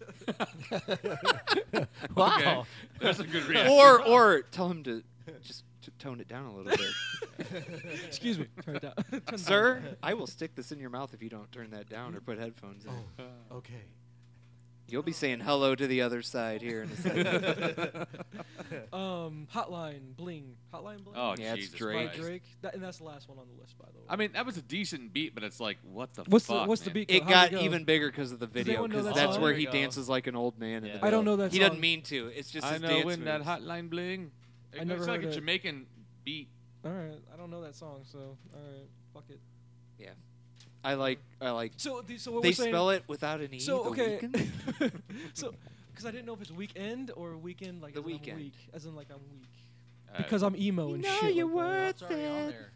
Wow. Okay. That's a good reaction. or or tell him to just to tone it down a little bit. Excuse me. Turn it down. Turn it Sir, I will stick this in your mouth if you don't turn that down or put headphones in. Okay. You'll be saying hello to the other side here in a second. down. Um, Hotline Bling. Hotline Bling. Oh, Yeah, it's Jesus Drake. By Christ. Drake. That, and that's the last one on the list, by the way. I mean, that was a decent beat, but it's like, what the what's fuck, the what's the man? beat? It go? How'd got go? even bigger because of the video, anyone know because that that's song? where There he we go. dances like an old man. In Yeah. the I don't video. know that He song. doesn't mean to. It's just I his know dance when that moves. hotline bling. I It never looks like heard a it. Jamaican beat. All right, I don't know that song, so all right, fuck it. I like. I like. So, the, so what They we're saying, spell it without an e. So the okay, Weeknd? so because I didn't know if it's weekend or weekend, like The as in I'm Weeknd. weak, as in like I'm weak, Uh, because I'm emo You and know shit. you're like that. worth It's already on it. there.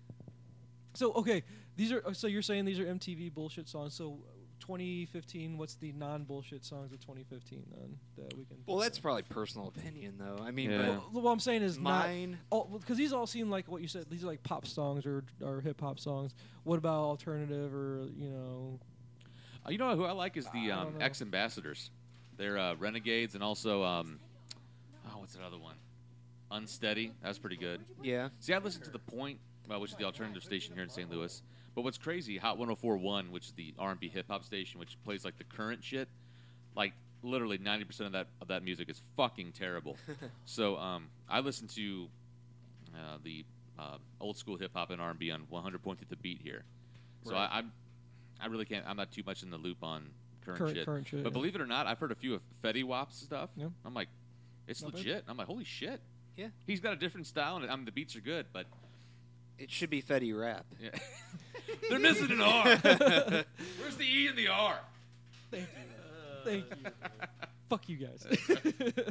So okay, these are so you're saying these are M T V bullshit songs. So twenty fifteen, what's the non-bullshit songs of twenty fifteen then that we can? Well, pick that's on? probably personal opinion, though. I mean, Yeah. Well, what I'm saying is but not mine. because these all seem like what you said. These are like pop songs or or hip hop songs. What about alternative or you know? Uh, you know who I like is the I um, don't know. Ex Ambassadors. They're uh, Renegades and also um, oh, what's that other one? Unsteady. That's pretty good. Yeah. See, I listen to the Point, uh, which is the alternative station here in Saint Louis. But what's crazy, Hot one oh four point one, which is the R and B hip hop station, which plays like the current shit, like literally ninety percent of that of that music is fucking terrible. So um, I listen to uh, the uh, old school hip hop and R and B on one hundred point three The Beat here. So Right. I, I'm I really can't. I'm not too much in the loop on current, Current- shit. current shit, But yeah. believe it or not, I've heard a few of Fetty Wap's stuff. Yeah. I'm like, it's Not bad. legit. I'm like, holy shit. Yeah. He's got a different style, and I mean, the beats are good, but It should be Fetty Rap. yeah. They're missing an R. Where's the E and the R? Thank you, thank you. Fuck you guys.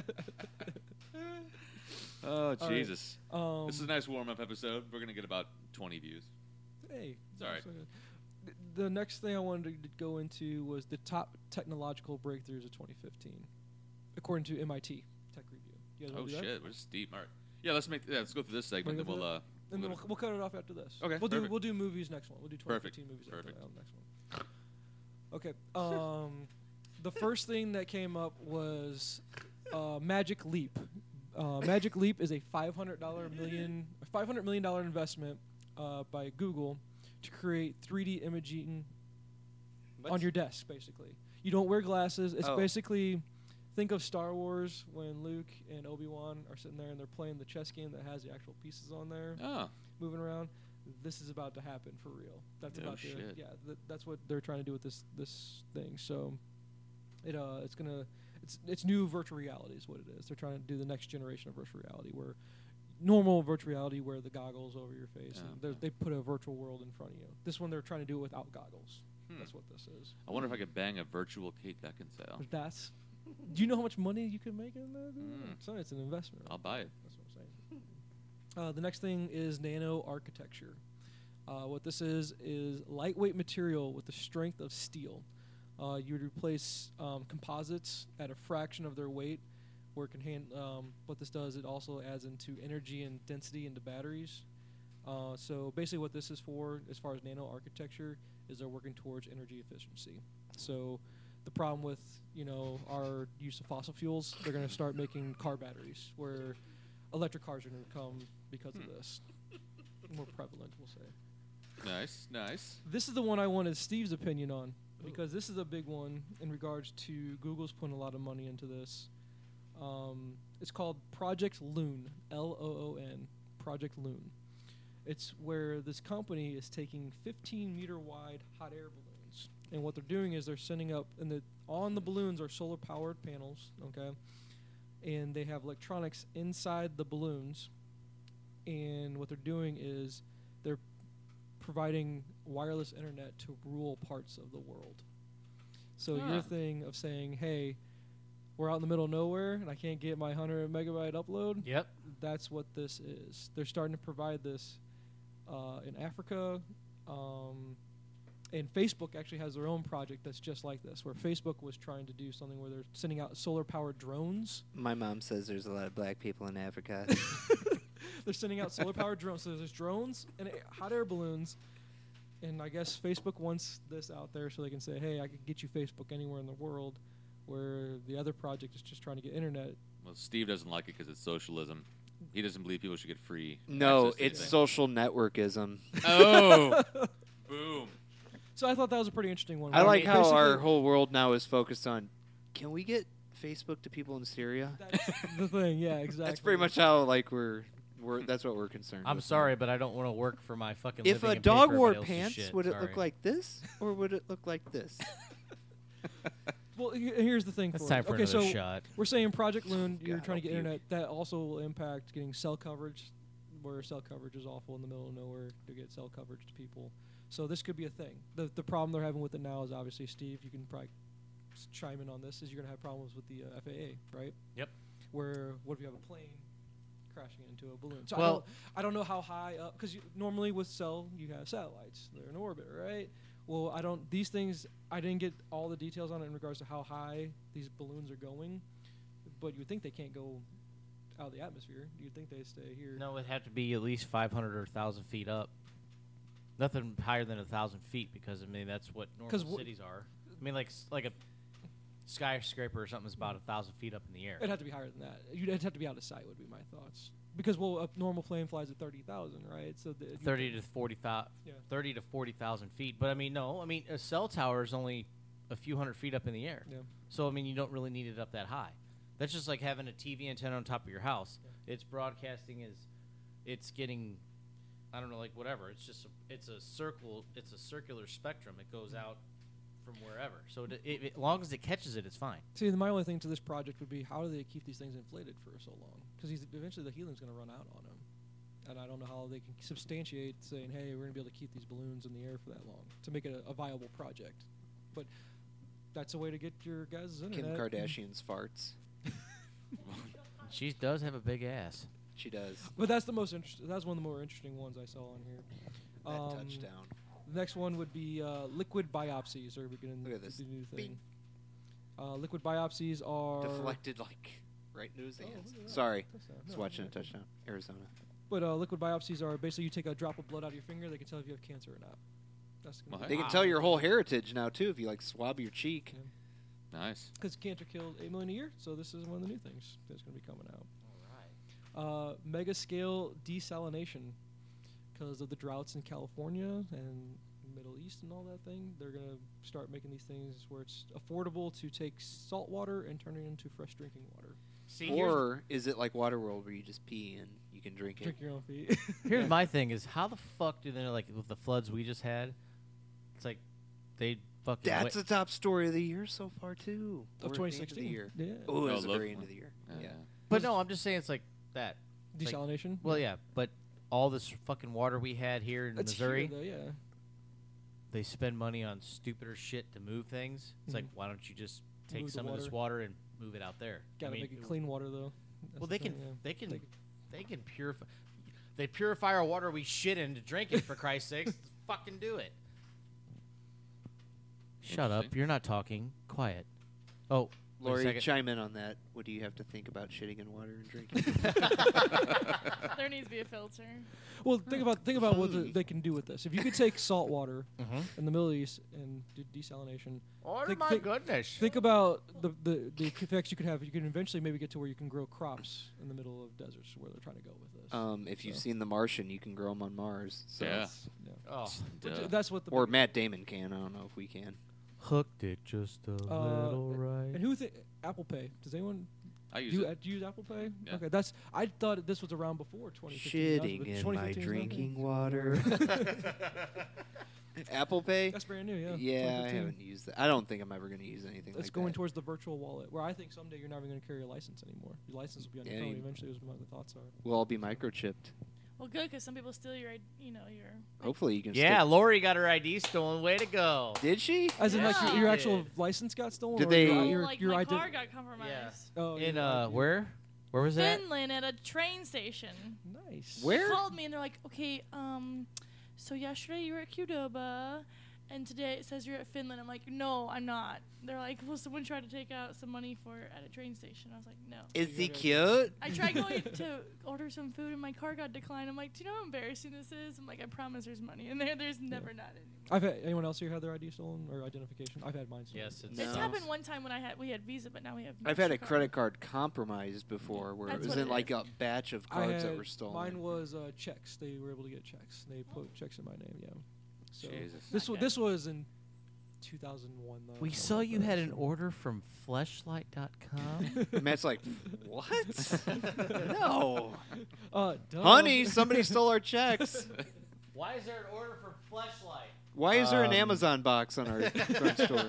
Oh right. Jesus! um, This is a nice warm-up episode. We're gonna get about twenty views. Hey, It's all right. so- th- The next thing I wanted to go into was the top technological breakthroughs of twenty fifteen, according to M I T Tech Review. You guys Oh wanna do that? shit, we're steep. All right. Yeah, let's make. Yeah, let's go through this segment, Wanna then go we'll. through Uh, And then we'll we'll, we'll cut it off after this. Okay, We'll do perfect. we'll do movies next one. We'll do twenty Perfect, fifteen movies after perfect. that on the next one. Okay. Um, the first thing that came up was uh, Magic Leap. Uh, Magic Leap is a five hundred dollar million five hundred million dollar investment uh, by Google to create three D imaging on your desk. Basically, you don't wear glasses. It's Oh. basically think of Star Wars when Luke and Obi-Wan are sitting there and they're playing the chess game that has the actual pieces on there Oh, moving around. This is about to happen for real. That's No about to shit. yeah. Th- that's what they're trying to do with this this thing. So it uh it's gonna it's it's new virtual reality is what it is. They're trying to do the next generation of virtual reality where normal virtual reality where the goggles over your face Oh, and they're- okay. they put a virtual world in front of you. This one they're trying to do it without goggles. Hmm. That's what this is. I wonder if I could bang a virtual Kate Beckinsale. That's. Do you know how much money you can make in that? Mm. So it's an investment. I'll buy it. That's what I'm saying. Uh, the next thing is nano architecture. Uh, what this is is lightweight material with the strength of steel. Uh, you would replace um, composites at a fraction of their weight, where it can hand. Um, what this does, it also adds into energy and density into batteries. Uh, so basically, what this is for, as far as nano architecture, is they're working towards energy efficiency. So the problem with you know our use of fossil fuels, they're going to start making car batteries, where electric cars are going to come because of Hmm. this. More prevalent, we'll say. Nice, nice. This is the one I wanted Steve's opinion on, because this is a big one in regards to Google's putting a lot of money into this. Um, it's called Project Loon, L O O N, Project Loon. It's where this company is taking fifteen meter wide hot air balloons, and what they're doing is they're sending up, and the on the balloons are solar powered panels, okay, and they have electronics inside the balloons, and what they're doing is they're providing wireless internet to rural parts of the world. So Ah. your thing of saying, hey, we're out in the middle of nowhere and I can't get my one hundred megabyte upload, Yep. that's what this is. They're starting to provide this uh, in Africa, um, And Facebook actually has their own project that's just like this, where Facebook was trying to do something where they're sending out solar-powered drones. My mom says there's a lot of black people in Africa. They're sending out solar-powered drones. So there's drones and a- hot air balloons. And I guess Facebook wants this out there so they can say, hey, I could get you Facebook anywhere in the world, where the other project is just trying to get internet. Well, Steve doesn't like it because it's socialism. He doesn't believe people should get free. No, access to it's anything. social networkism. Oh, boom. So I thought that was a pretty interesting one. I where like how our basically- whole world now is focused on, can we get Facebook to people in Syria? That's the thing, yeah, exactly. That's pretty much how like we're we're that's what we're concerned. I'm with sorry, but I don't want to work for my fucking. If living a and pay dog for wore everybody else's pants, shit. would it Sorry. look like this, or would it look like this? Well, he- here's the thing. It's for time us. for okay, another so shot. we're saying Project Loon, you're God, trying to I'll get puke. internet. That also will impact getting cell coverage, where cell coverage is awful in the middle of nowhere to get cell coverage to people. So this could be a thing. The the problem they're having with it now is obviously, Steve, you can probably s- chime in on this, is you're going to have problems with the uh, F A A, right? Yep. Where, what if you have a plane crashing into a balloon? So I, Well- don't, I don't know how high up, because normally with cell, you have satellites. They're in orbit, right? Well, I don't, these things, I didn't get all the details on it in regards to how high these balloons are going, but you would think they can't go out of the atmosphere. You'd think they stay here. No, it'd have to be at least five hundred or one thousand feet up. Nothing higher than one thousand feet, because, I mean, that's what 'Cause normal wh- cities are. I mean, like s- like a skyscraper or something is about one thousand feet up in the air. It'd have to be higher than that. You'd it'd have to be out of sight, would be my thoughts. Because, well, a normal plane flies at thirty thousand, right? So the, you- thirty to forty thousand, Yeah. thirty to forty thousand feet. But I mean, no, I mean a cell tower is only a few hundred feet up in the air. Yeah. So I mean, you don't really need it up that high. That's just like having a T V antenna on top of your house. It's broadcasting as it's getting, I don't know, like whatever. It's just a, it's a circle. It's a circular spectrum. It goes out from wherever. So it, it, it, as long as it catches it, it's fine. See, my only thing to this project would be, how do they keep these things inflated for so long? Because eventually the helium's going to run out on them. And I don't know how they can substantiate saying, hey, we're going to be able to keep these balloons in the air for that long to make it a, a viable project. But that's a way to get your guys' Kim internet. Kardashian's farts. She does have a big ass. She does. But that's the most interesting. That's one of the more interesting ones I saw on here. That Um, touchdown. The next one would be uh, liquid biopsies. Are we going Look to at this. the new Bing. thing? Uh, liquid biopsies are Deflected like right into his Oh, hands. look at that. Sorry, Touchdown. I was No, watching a no. touchdown. Arizona. But uh, liquid biopsies are basically you take a drop of blood out of your finger. They can tell if you have cancer or not. That's Well, They Wow. can tell your whole heritage now too if you like swab your cheek. Nice. because cancer killed eight million a year. So this is one of the new things that's going to be coming out. Uh, mega scale desalination because of the droughts in California and Middle East and all that thing. They're going to start making these things where it's affordable to take salt water and turn it into fresh drinking water. See, here's, Or is it like Waterworld where you just pee and you can drink it? Drink your own feet. here's my thing: is how the fuck do they, like with the floods we just had? It's like they fucking. That's wa- the top story of the year so far too. of We're at twenty the end of the sixteen. year. Yeah. Oh, Oh, it was the look very end one. of the year. Uh, Yeah. but no, I'm just saying it's like that. Like- Desalination. Well, yeah, but all this fucking water we had here in It's Missouri, here, though, yeah. they spend money on stupider shit to move things. It's like, Mhm. why don't you just take Move the some of this water. water and move it out there? Gotta I mean, make it clean water though. That's Well, the they can, thing, yeah. they can, They they can- can, purify. They purify our water we shit in to drink it. For Christ's sakes, fucking do it. Shut up! Interesting. You're not talking. Quiet. Oh, wait a Lori, second. chime in on that. What do you have to think about shitting in water and drinking? There needs to be a filter. Well, think about think about what the, Hmm. they can do with this. If you could take salt water Mhm. in the Middle East and do desalination, Oh Think- my think- goodness! think about the, the the effects you could have. You can eventually maybe get to where you can grow crops in the middle of deserts, where they're trying to go with this. um, if you've So. seen The Martian, you can grow them on Mars. So. Yeah. That's- yeah. oh, Which- Duh. that's what the Or Matt Damon can. I don't know if we can. hooked it just a Uh, little right. And who think Apple Pay? Does anyone I use do, it. uh, do you use Apple Pay? Yeah. Okay, that's I thought this was around before twenty fifteen. Shitting in my twenty fifteen is not drinking bad. water. Apple Pay? That's brand new, yeah. Yeah, I twenty fifteen. haven't used that. I don't think I'm ever going to use anything It's like going that. towards the virtual wallet, where I think someday you're not even going to carry a license anymore. Your license will be on Yeah, your phone you- eventually. Is what the thoughts are. We'll all be microchipped. Well, good, because some people steal your, id- you know, your. Hopefully you can Yeah, stick- Lori got her I D stolen. Way to go. Did she? As in, like your, Yeah. your actual Did. license got stolen. Did or they- Your, Well, your, like your my ident- car got compromised. Oh, In your uh, I D. where? Where was that? Finland at a train station. Nice. Where? Called me and they're like, okay, um, so yesterday you were at Qdoba, and today it says you're at Finland. I'm like, no, I'm not. They're like, well, someone tried to take out some money for at a train station. I was like, no. Is he cute? I tried going to order some food and my car got declined. I'm like, do you know how embarrassing this is? I'm like, I promise there's money in there. There's never not any. I've had anyone else here had their I D stolen or identification? I've had mine stolen. Yes, it's, It's No. happened one time when I had we had Visa, but now we have. I've had a MasterCard. credit card compromised before, where That's it was what in it like is. a batch of I cards that had- were stolen. Mine was uh, checks. They were able to get checks. They put checks in my name. Yeah. So Jesus. this Not was good. this was in two thousand one though. We something saw like you that, had an so- order from fleshlight dot com. Matt's like, what? No, Uh, duh. honey, somebody stole our checks. Why is there an order from Fleshlight? Why is there an Um, Amazon box on our front store?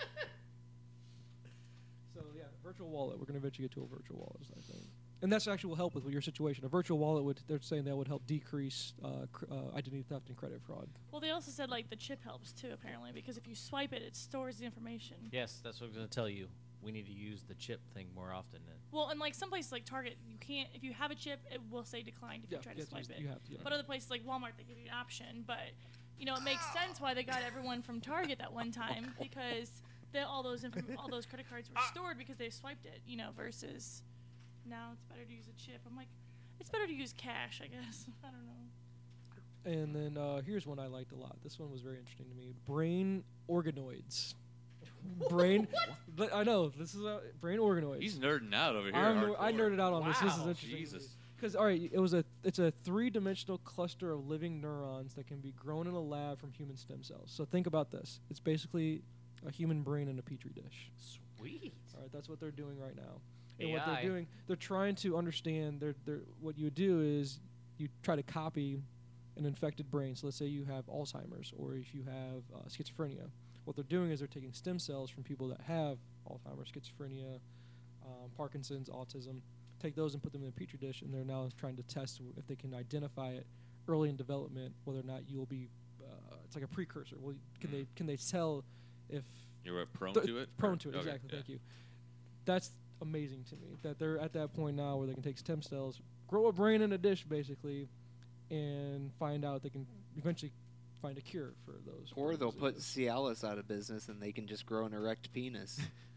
So yeah, virtual wallet. We're gonna eventually get to a virtual wallet, I think. And that's actually will help with your situation. A virtual wallet would they're saying that would help decrease uh, cr- uh, identity theft and credit fraud. Well, they also said like the chip helps too, apparently, because if you swipe it, it stores the information. Yes, that's what I was going to tell you. We need to use the chip thing more often. Then. Well, and like some places like Target, you can't. If you have a chip, it will say declined if Yeah, you try you to have to swipe use- it. you have to, yeah. But other places like Walmart, they give you an option. But you know, it makes sense why they got everyone from Target that one time because they, all those inform- all those credit cards were stored because they swiped it. You know, versus now it's better to use a chip. I'm like, it's better to use cash, I guess. I don't know. And then uh, here's one I liked a lot. This one was very interesting to me. Brain organoids. Brain. Li- I know this is a brain organoids. He's nerding out over here. I'm ner- I hardcore. nerded out on this. This is Wow, interesting. Jesus. Because all right, it was a it's a three-dimensional cluster of living neurons that can be grown in a lab from human stem cells. So think about this. It's basically a human brain in a petri dish. Sweet. All right, that's what they're doing right now. And what A I. they're doing, they're trying to understand. They're, they're, what you would do is you try to copy an infected brain. So let's say you have Alzheimer's, or if you have uh, schizophrenia. What they're doing is they're taking stem cells from people that have Alzheimer's, schizophrenia, um, Parkinson's, autism, take those and put them in a petri dish, and they're now trying to test w- if they can identify it early in development, whether or not you'll be. Uh, it's like a precursor. Well, can Mm. they can they tell if You're prone th- to it? prone Or- to it, okay, exactly. yeah. Thank you. That's amazing to me that they're at that point now where they can take stem cells, grow a brain in a dish, basically, and find out they can eventually find a cure for those. Or brain they'll put diseases. Cialis out of business and they can just grow an erect penis.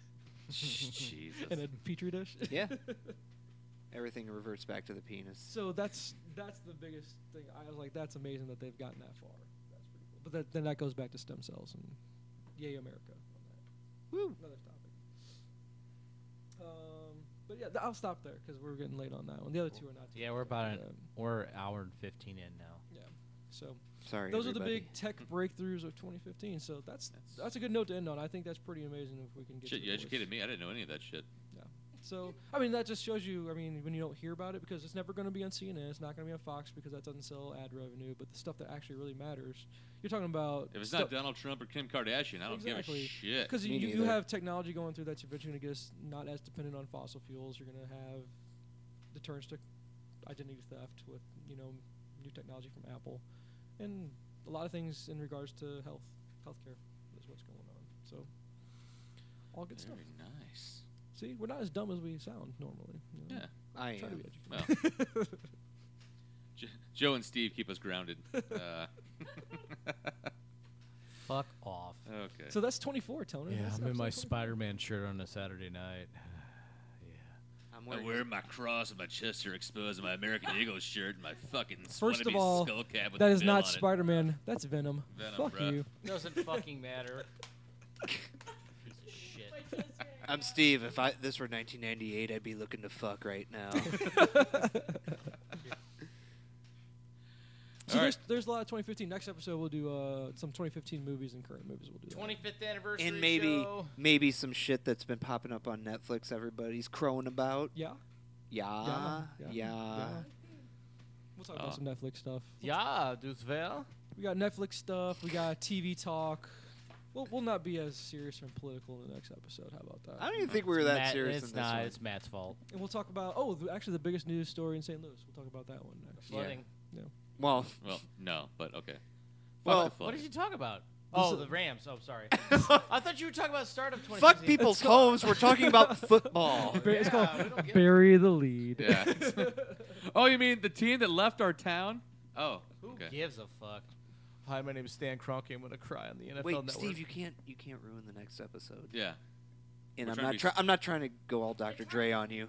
Jesus. in a petri dish. Yeah. Everything reverts back to the penis. So that's that's the biggest thing. I was like, that's amazing that they've gotten that far. That's pretty cool. But that, then that goes back to stem cells and yay America on that. Woo! Another topic. Um, but yeah, th- I'll stop there because we're getting late on that one. The other two are not. too Yeah, bad. we're about an Um, we're an hour and fifteen in now. yeah. So Sorry, those everybody. are the big tech breakthroughs of twenty fifteen. So that's That's- that's a good note to end on. I think that's pretty amazing if we can get. Shit, to you the voice. educated me. I didn't know any of that shit. So, I mean, that just shows you, I mean, when you don't hear about it, because it's never going to be on C N N, it's not going to be on Fox because that doesn't sell ad revenue, but the stuff that actually really matters, you're talking about. If it's not Donald Trump or Kim Kardashian, I don't Exactly. give a shit. Because Me you, you neither. have technology going through that's eventually going to get us not as dependent on fossil fuels. You're going to have deterrence to identity theft with, you know, new technology from Apple. And a lot of things in regards to health, healthcare is what's going on. So, all good stuff. Very nice. See, we're not as dumb as we sound normally. you know. Yeah. I Try to am. be Well, educated. J- Joe and Steve keep us grounded. Uh, Fuck off. okay. So that's twenty-four, Tony. Yeah, That's I'm in my episode twenty-four. Spider-Man shirt on a Saturday night. yeah. I'm I wearing wear my cross on my chest here exposed, and my American Eagle shirt, and my fucking First of wannabe all, skull cap with that the is bill not on it. Spider-Man. That's Venom. Venom, Fuck bruh. you. Doesn't fucking matter. Piece of shit. My chest hair. I'm Steve. If I this were nineteen ninety-eight, I'd be looking to fuck right now. So All there's, right. there's a lot of twenty fifteen. Next episode we'll do uh, some twenty fifteen movies and current movies. We'll do that. twenty-fifth anniversary and maybe show. maybe some shit that's been popping up on Netflix. Everybody's crowing about. Yeah. Yeah, Yeah, yeah. yeah. We'll talk Oh. about some Netflix stuff. Yeah, does well. We got Netflix stuff. We got T V talk. We'll, we'll not be as serious and political in the next episode. How about that? I don't even think we were that Matt, serious It's in this not. one. It's Matt's fault. And we'll talk about, oh, the, actually the biggest news story in Saint Louis. We'll talk about that one next. Yeah. Flooding. Well, Well, no, but okay. Well, Fuck the What flooding. did you talk about? This Oh, is- the Rams. Oh, sorry. I thought you were talking about the start of twenty fuck fifteen. people's homes. We're talking about football. Bar- it's Yeah, called we don't give- Bury the Lead. Yeah. Oh, you mean the team that left our town? Oh, Who okay. gives a fuck? Hi, my name is Stan Kroenke. I'm gonna cry on the N F L Wait, Network. Steve, you can't you can't ruin the next episode. Yeah. And We're I'm trying to not be try- s- I'm not trying to go all Doctor Dre on you.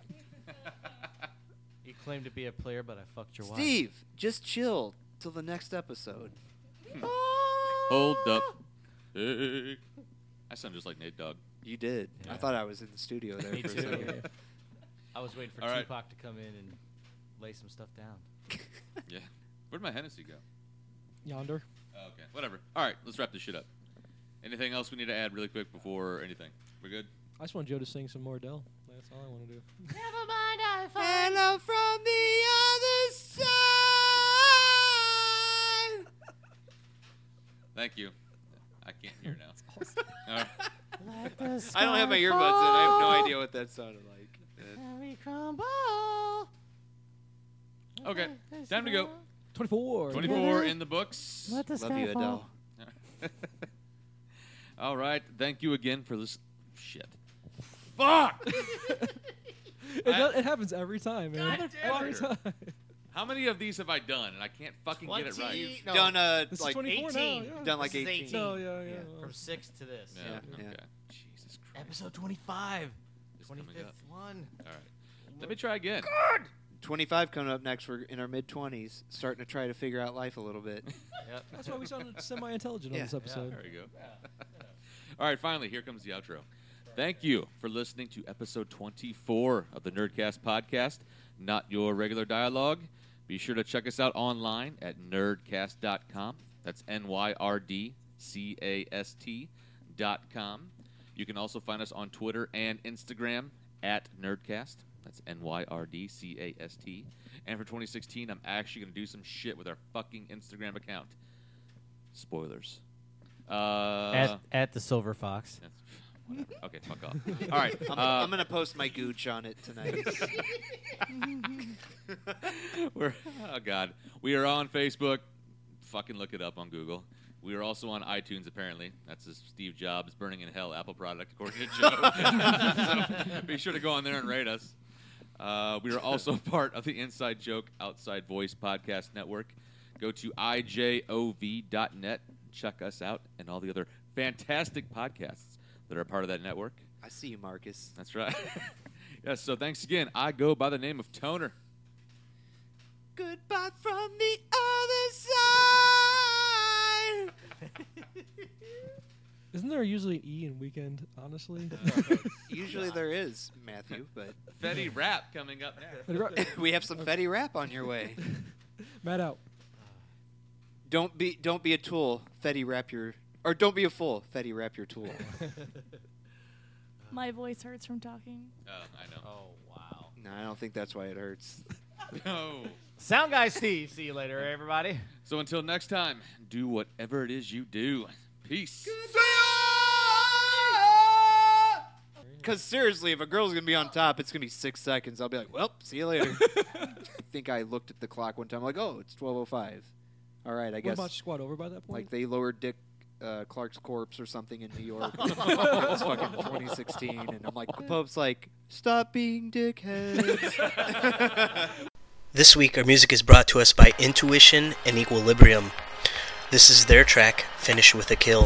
You claim to be a player, but I fucked your wife. Steve, just chill till the next episode. Hold up. Hey. I sound just like Nate Dogg. You did. I Yeah. thought I was in the studio there Me for a too. second. I was waiting for All right. Tupac to come in and lay some stuff down. Yeah. Where'd my Hennessy go? Yonder. Oh, okay. Whatever. All right. Let's wrap this shit up. Anything else we need to add really quick before anything? We're good? I just want Joe to sing some more Adele. That's all I want to do. Never mind, I Hello from the other side. Thank you. I can't hear now. All right. I don't have my earbuds in. I have no idea what that sounded like. We crumble. Okay. Time to go. twenty-four. twenty-four in the books. Let the Love sky you, fall. Adele. All right. Thank you again for this shit. Fuck! It, does, it happens every time, man. God damn every it. time. How many of these have I done and I can't fucking get it right? twenty No. Done uh, This like is twenty-four eighteen. now. Yeah. done like This is eighteen. eighteen. No, yeah, yeah. Yeah. well. From six to this. Yeah. Yeah. Okay. Jesus Christ. Episode twenty-five. It's coming twenty-fifth up. one. All right. Let me try again. twenty-five coming up next. We're in our mid twenties, starting to try to figure out life a little bit. Yep. That's why we sounded semi-intelligent Yeah. on this episode. There you go. All right, finally, here comes the outro. Thank you for listening to episode twenty-four of the Nerdcast podcast, Not Your Regular Dialogue. Be sure to check us out online at nerdcast dot com. That's N Y R D C A S T dot com. You can also find us on Twitter and Instagram at Nerdcast. That's N Y R D C A S T. And for twenty sixteen, I'm actually going to do some shit with our fucking Instagram account. Spoilers. Uh, At, at the Silver Fox. that's- whatever. Okay, fuck off. All right. I'm, uh, I'm gonna post my gooch on it tonight. We're, oh, God. We are on Facebook. Fucking look it up on Google. We are also on iTunes, apparently. That's a Steve Jobs Burning in Hell Apple product, according to Joe. So be sure to go on there and rate us. Uh, we are also part of the Inside Joke Outside Voice podcast network. Go to I J O V dot net. Check us out and all the other fantastic podcasts that are part of that network. I see you, Marcus. That's right. Yes, so thanks again. I go by the name of Toner. Goodbye from the other side. Isn't there usually an E in weekend, honestly? Usually there is, Matthew, but Fetty Rap coming up next. we have some Fetty rap on your way. Matt out. Don't be don't be a tool. Fetty rap your or don't be a fool. Fetty rap your tool. My voice hurts from talking. Oh, I know. Oh, wow. No, I don't think that's why it hurts. No. Sound guy Steve. See you later, everybody. So until next time, do whatever it is you do. Peace. Because seriously, if a girl's gonna be on top, it's gonna be six seconds. I'll be like, well, see you later. I think I looked at the clock one time, like, oh, it's twelve oh five. All right, I What guess about squad over by that point? like they lowered Dick uh, Clark's corpse or something in New York. It was fucking twenty sixteen, and I'm like, the Pope's like, stop being dickheads. This week, our music is brought to us by Intuition and Equilibrium. This is their track, Finish with a Kill.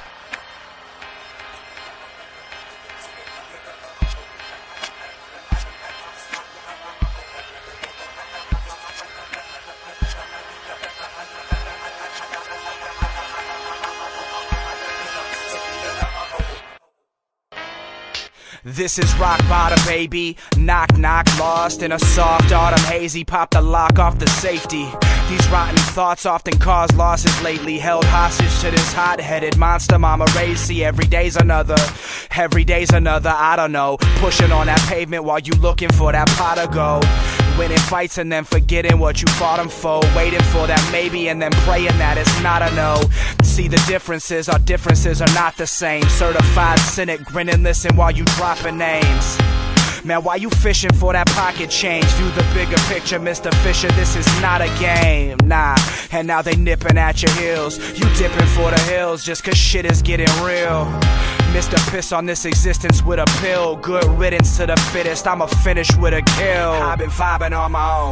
This is rock bottom, baby. Knock, knock, lost in a soft autumn hazy. Pop the lock off the safety. These rotten thoughts often cause losses lately. Held hostage to this hot-headed monster mama raised. See, every day's another. Every day's another, I don't know. Pushing on that pavement while you looking for that pot to go. Winning fights and then forgetting what you fought them for. Waiting for that maybe and then praying that it's not a no. See, the differences, our differences are not the same. Certified cynic, grinning, listen while you dropping names. Man, why you fishing for that pocket change? View the bigger picture, Mister Fisher, this is not a game, nah. And now they nipping at your heels. You dipping for the hills just cause shit is getting real. Mister Piss on this existence with a pill. Good riddance to the fittest, I'ma finish with a kill. I've been vibing on my own.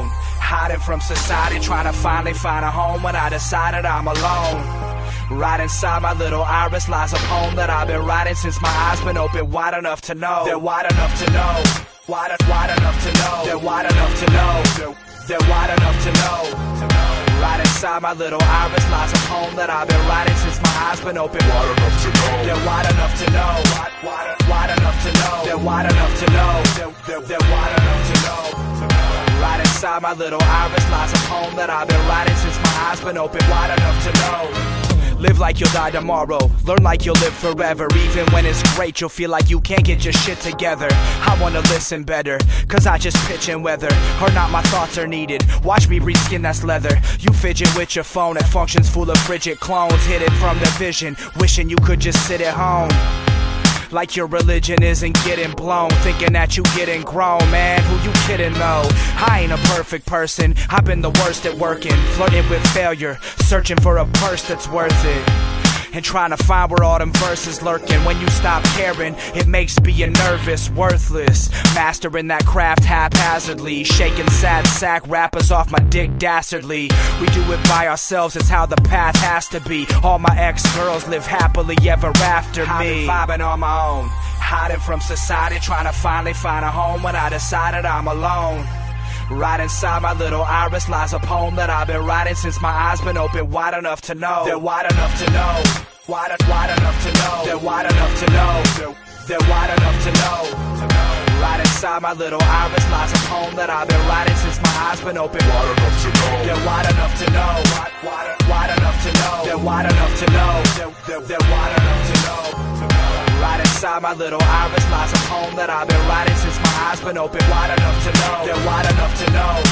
Hiding from society, trying to finally find a home when I decided I'm alone. Right inside my little iris lies a poem that I've been writing since my eyes been open wide enough to know. They're wide enough to know. Wide, wide enough to know. They're wide enough to know. They're, they're wide enough to know. Right inside my little iris lies a poem that I've been writing since my eyes been open wide enough to know. They're wide enough to know. Wide, wide, wide enough to know. They're wide enough to know. They're, they're, they're wide enough to know. Right inside my little iris lies a poem that I've been writing since my eyes been open wide enough to know. Live like you'll die tomorrow, learn like you'll live forever. Even when it's great, you'll feel like you can't get your shit together. I wanna listen better, cause I just pitch and weather. Or not, my thoughts are needed. Watch me breathe skin that's leather. You fidget with your phone, it functions full of frigid clones. Hidden from the vision, wishing you could just sit at home. Like your religion isn't getting blown, thinking that you getting grown, man, who you kidding though? I ain't a perfect person, I've been the worst at working, flirting with failure, searching for a purse that's worth it. And trying to find where all them verses lurking. When you stop caring, it makes being nervous worthless. Mastering that craft haphazardly, shaking sad sack rappers off my dick dastardly. We do it by ourselves, it's how the path has to be. All my ex-girls live happily ever after me. I've been vibing on my own, hiding from society, trying to finally find a home when I decided I'm alone. Right inside my little iris lies a poem that I've been writing since my eyes been open wide enough to know. They're wide enough to know. Wide, wide enough to know. They're wide enough to know. They're, they're wide enough to know. Right inside my little iris lies a poem that I've been writing since my eyes been open wide enough to know. They're wide enough to know. Wide, wide, wide enough to know. They're wide enough to know. They're, they're, they're wide enough to know. Right inside my little iris lies a poem that I've been writing since my eyes been open wide enough to know. They're wide enough to know.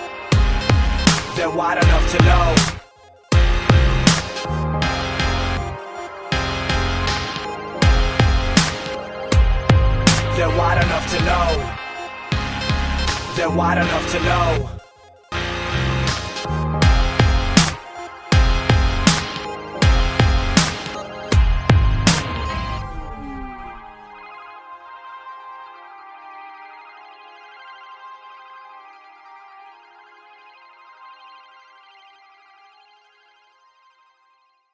They're wide enough to know. They're wide enough to know. They're wide enough to know.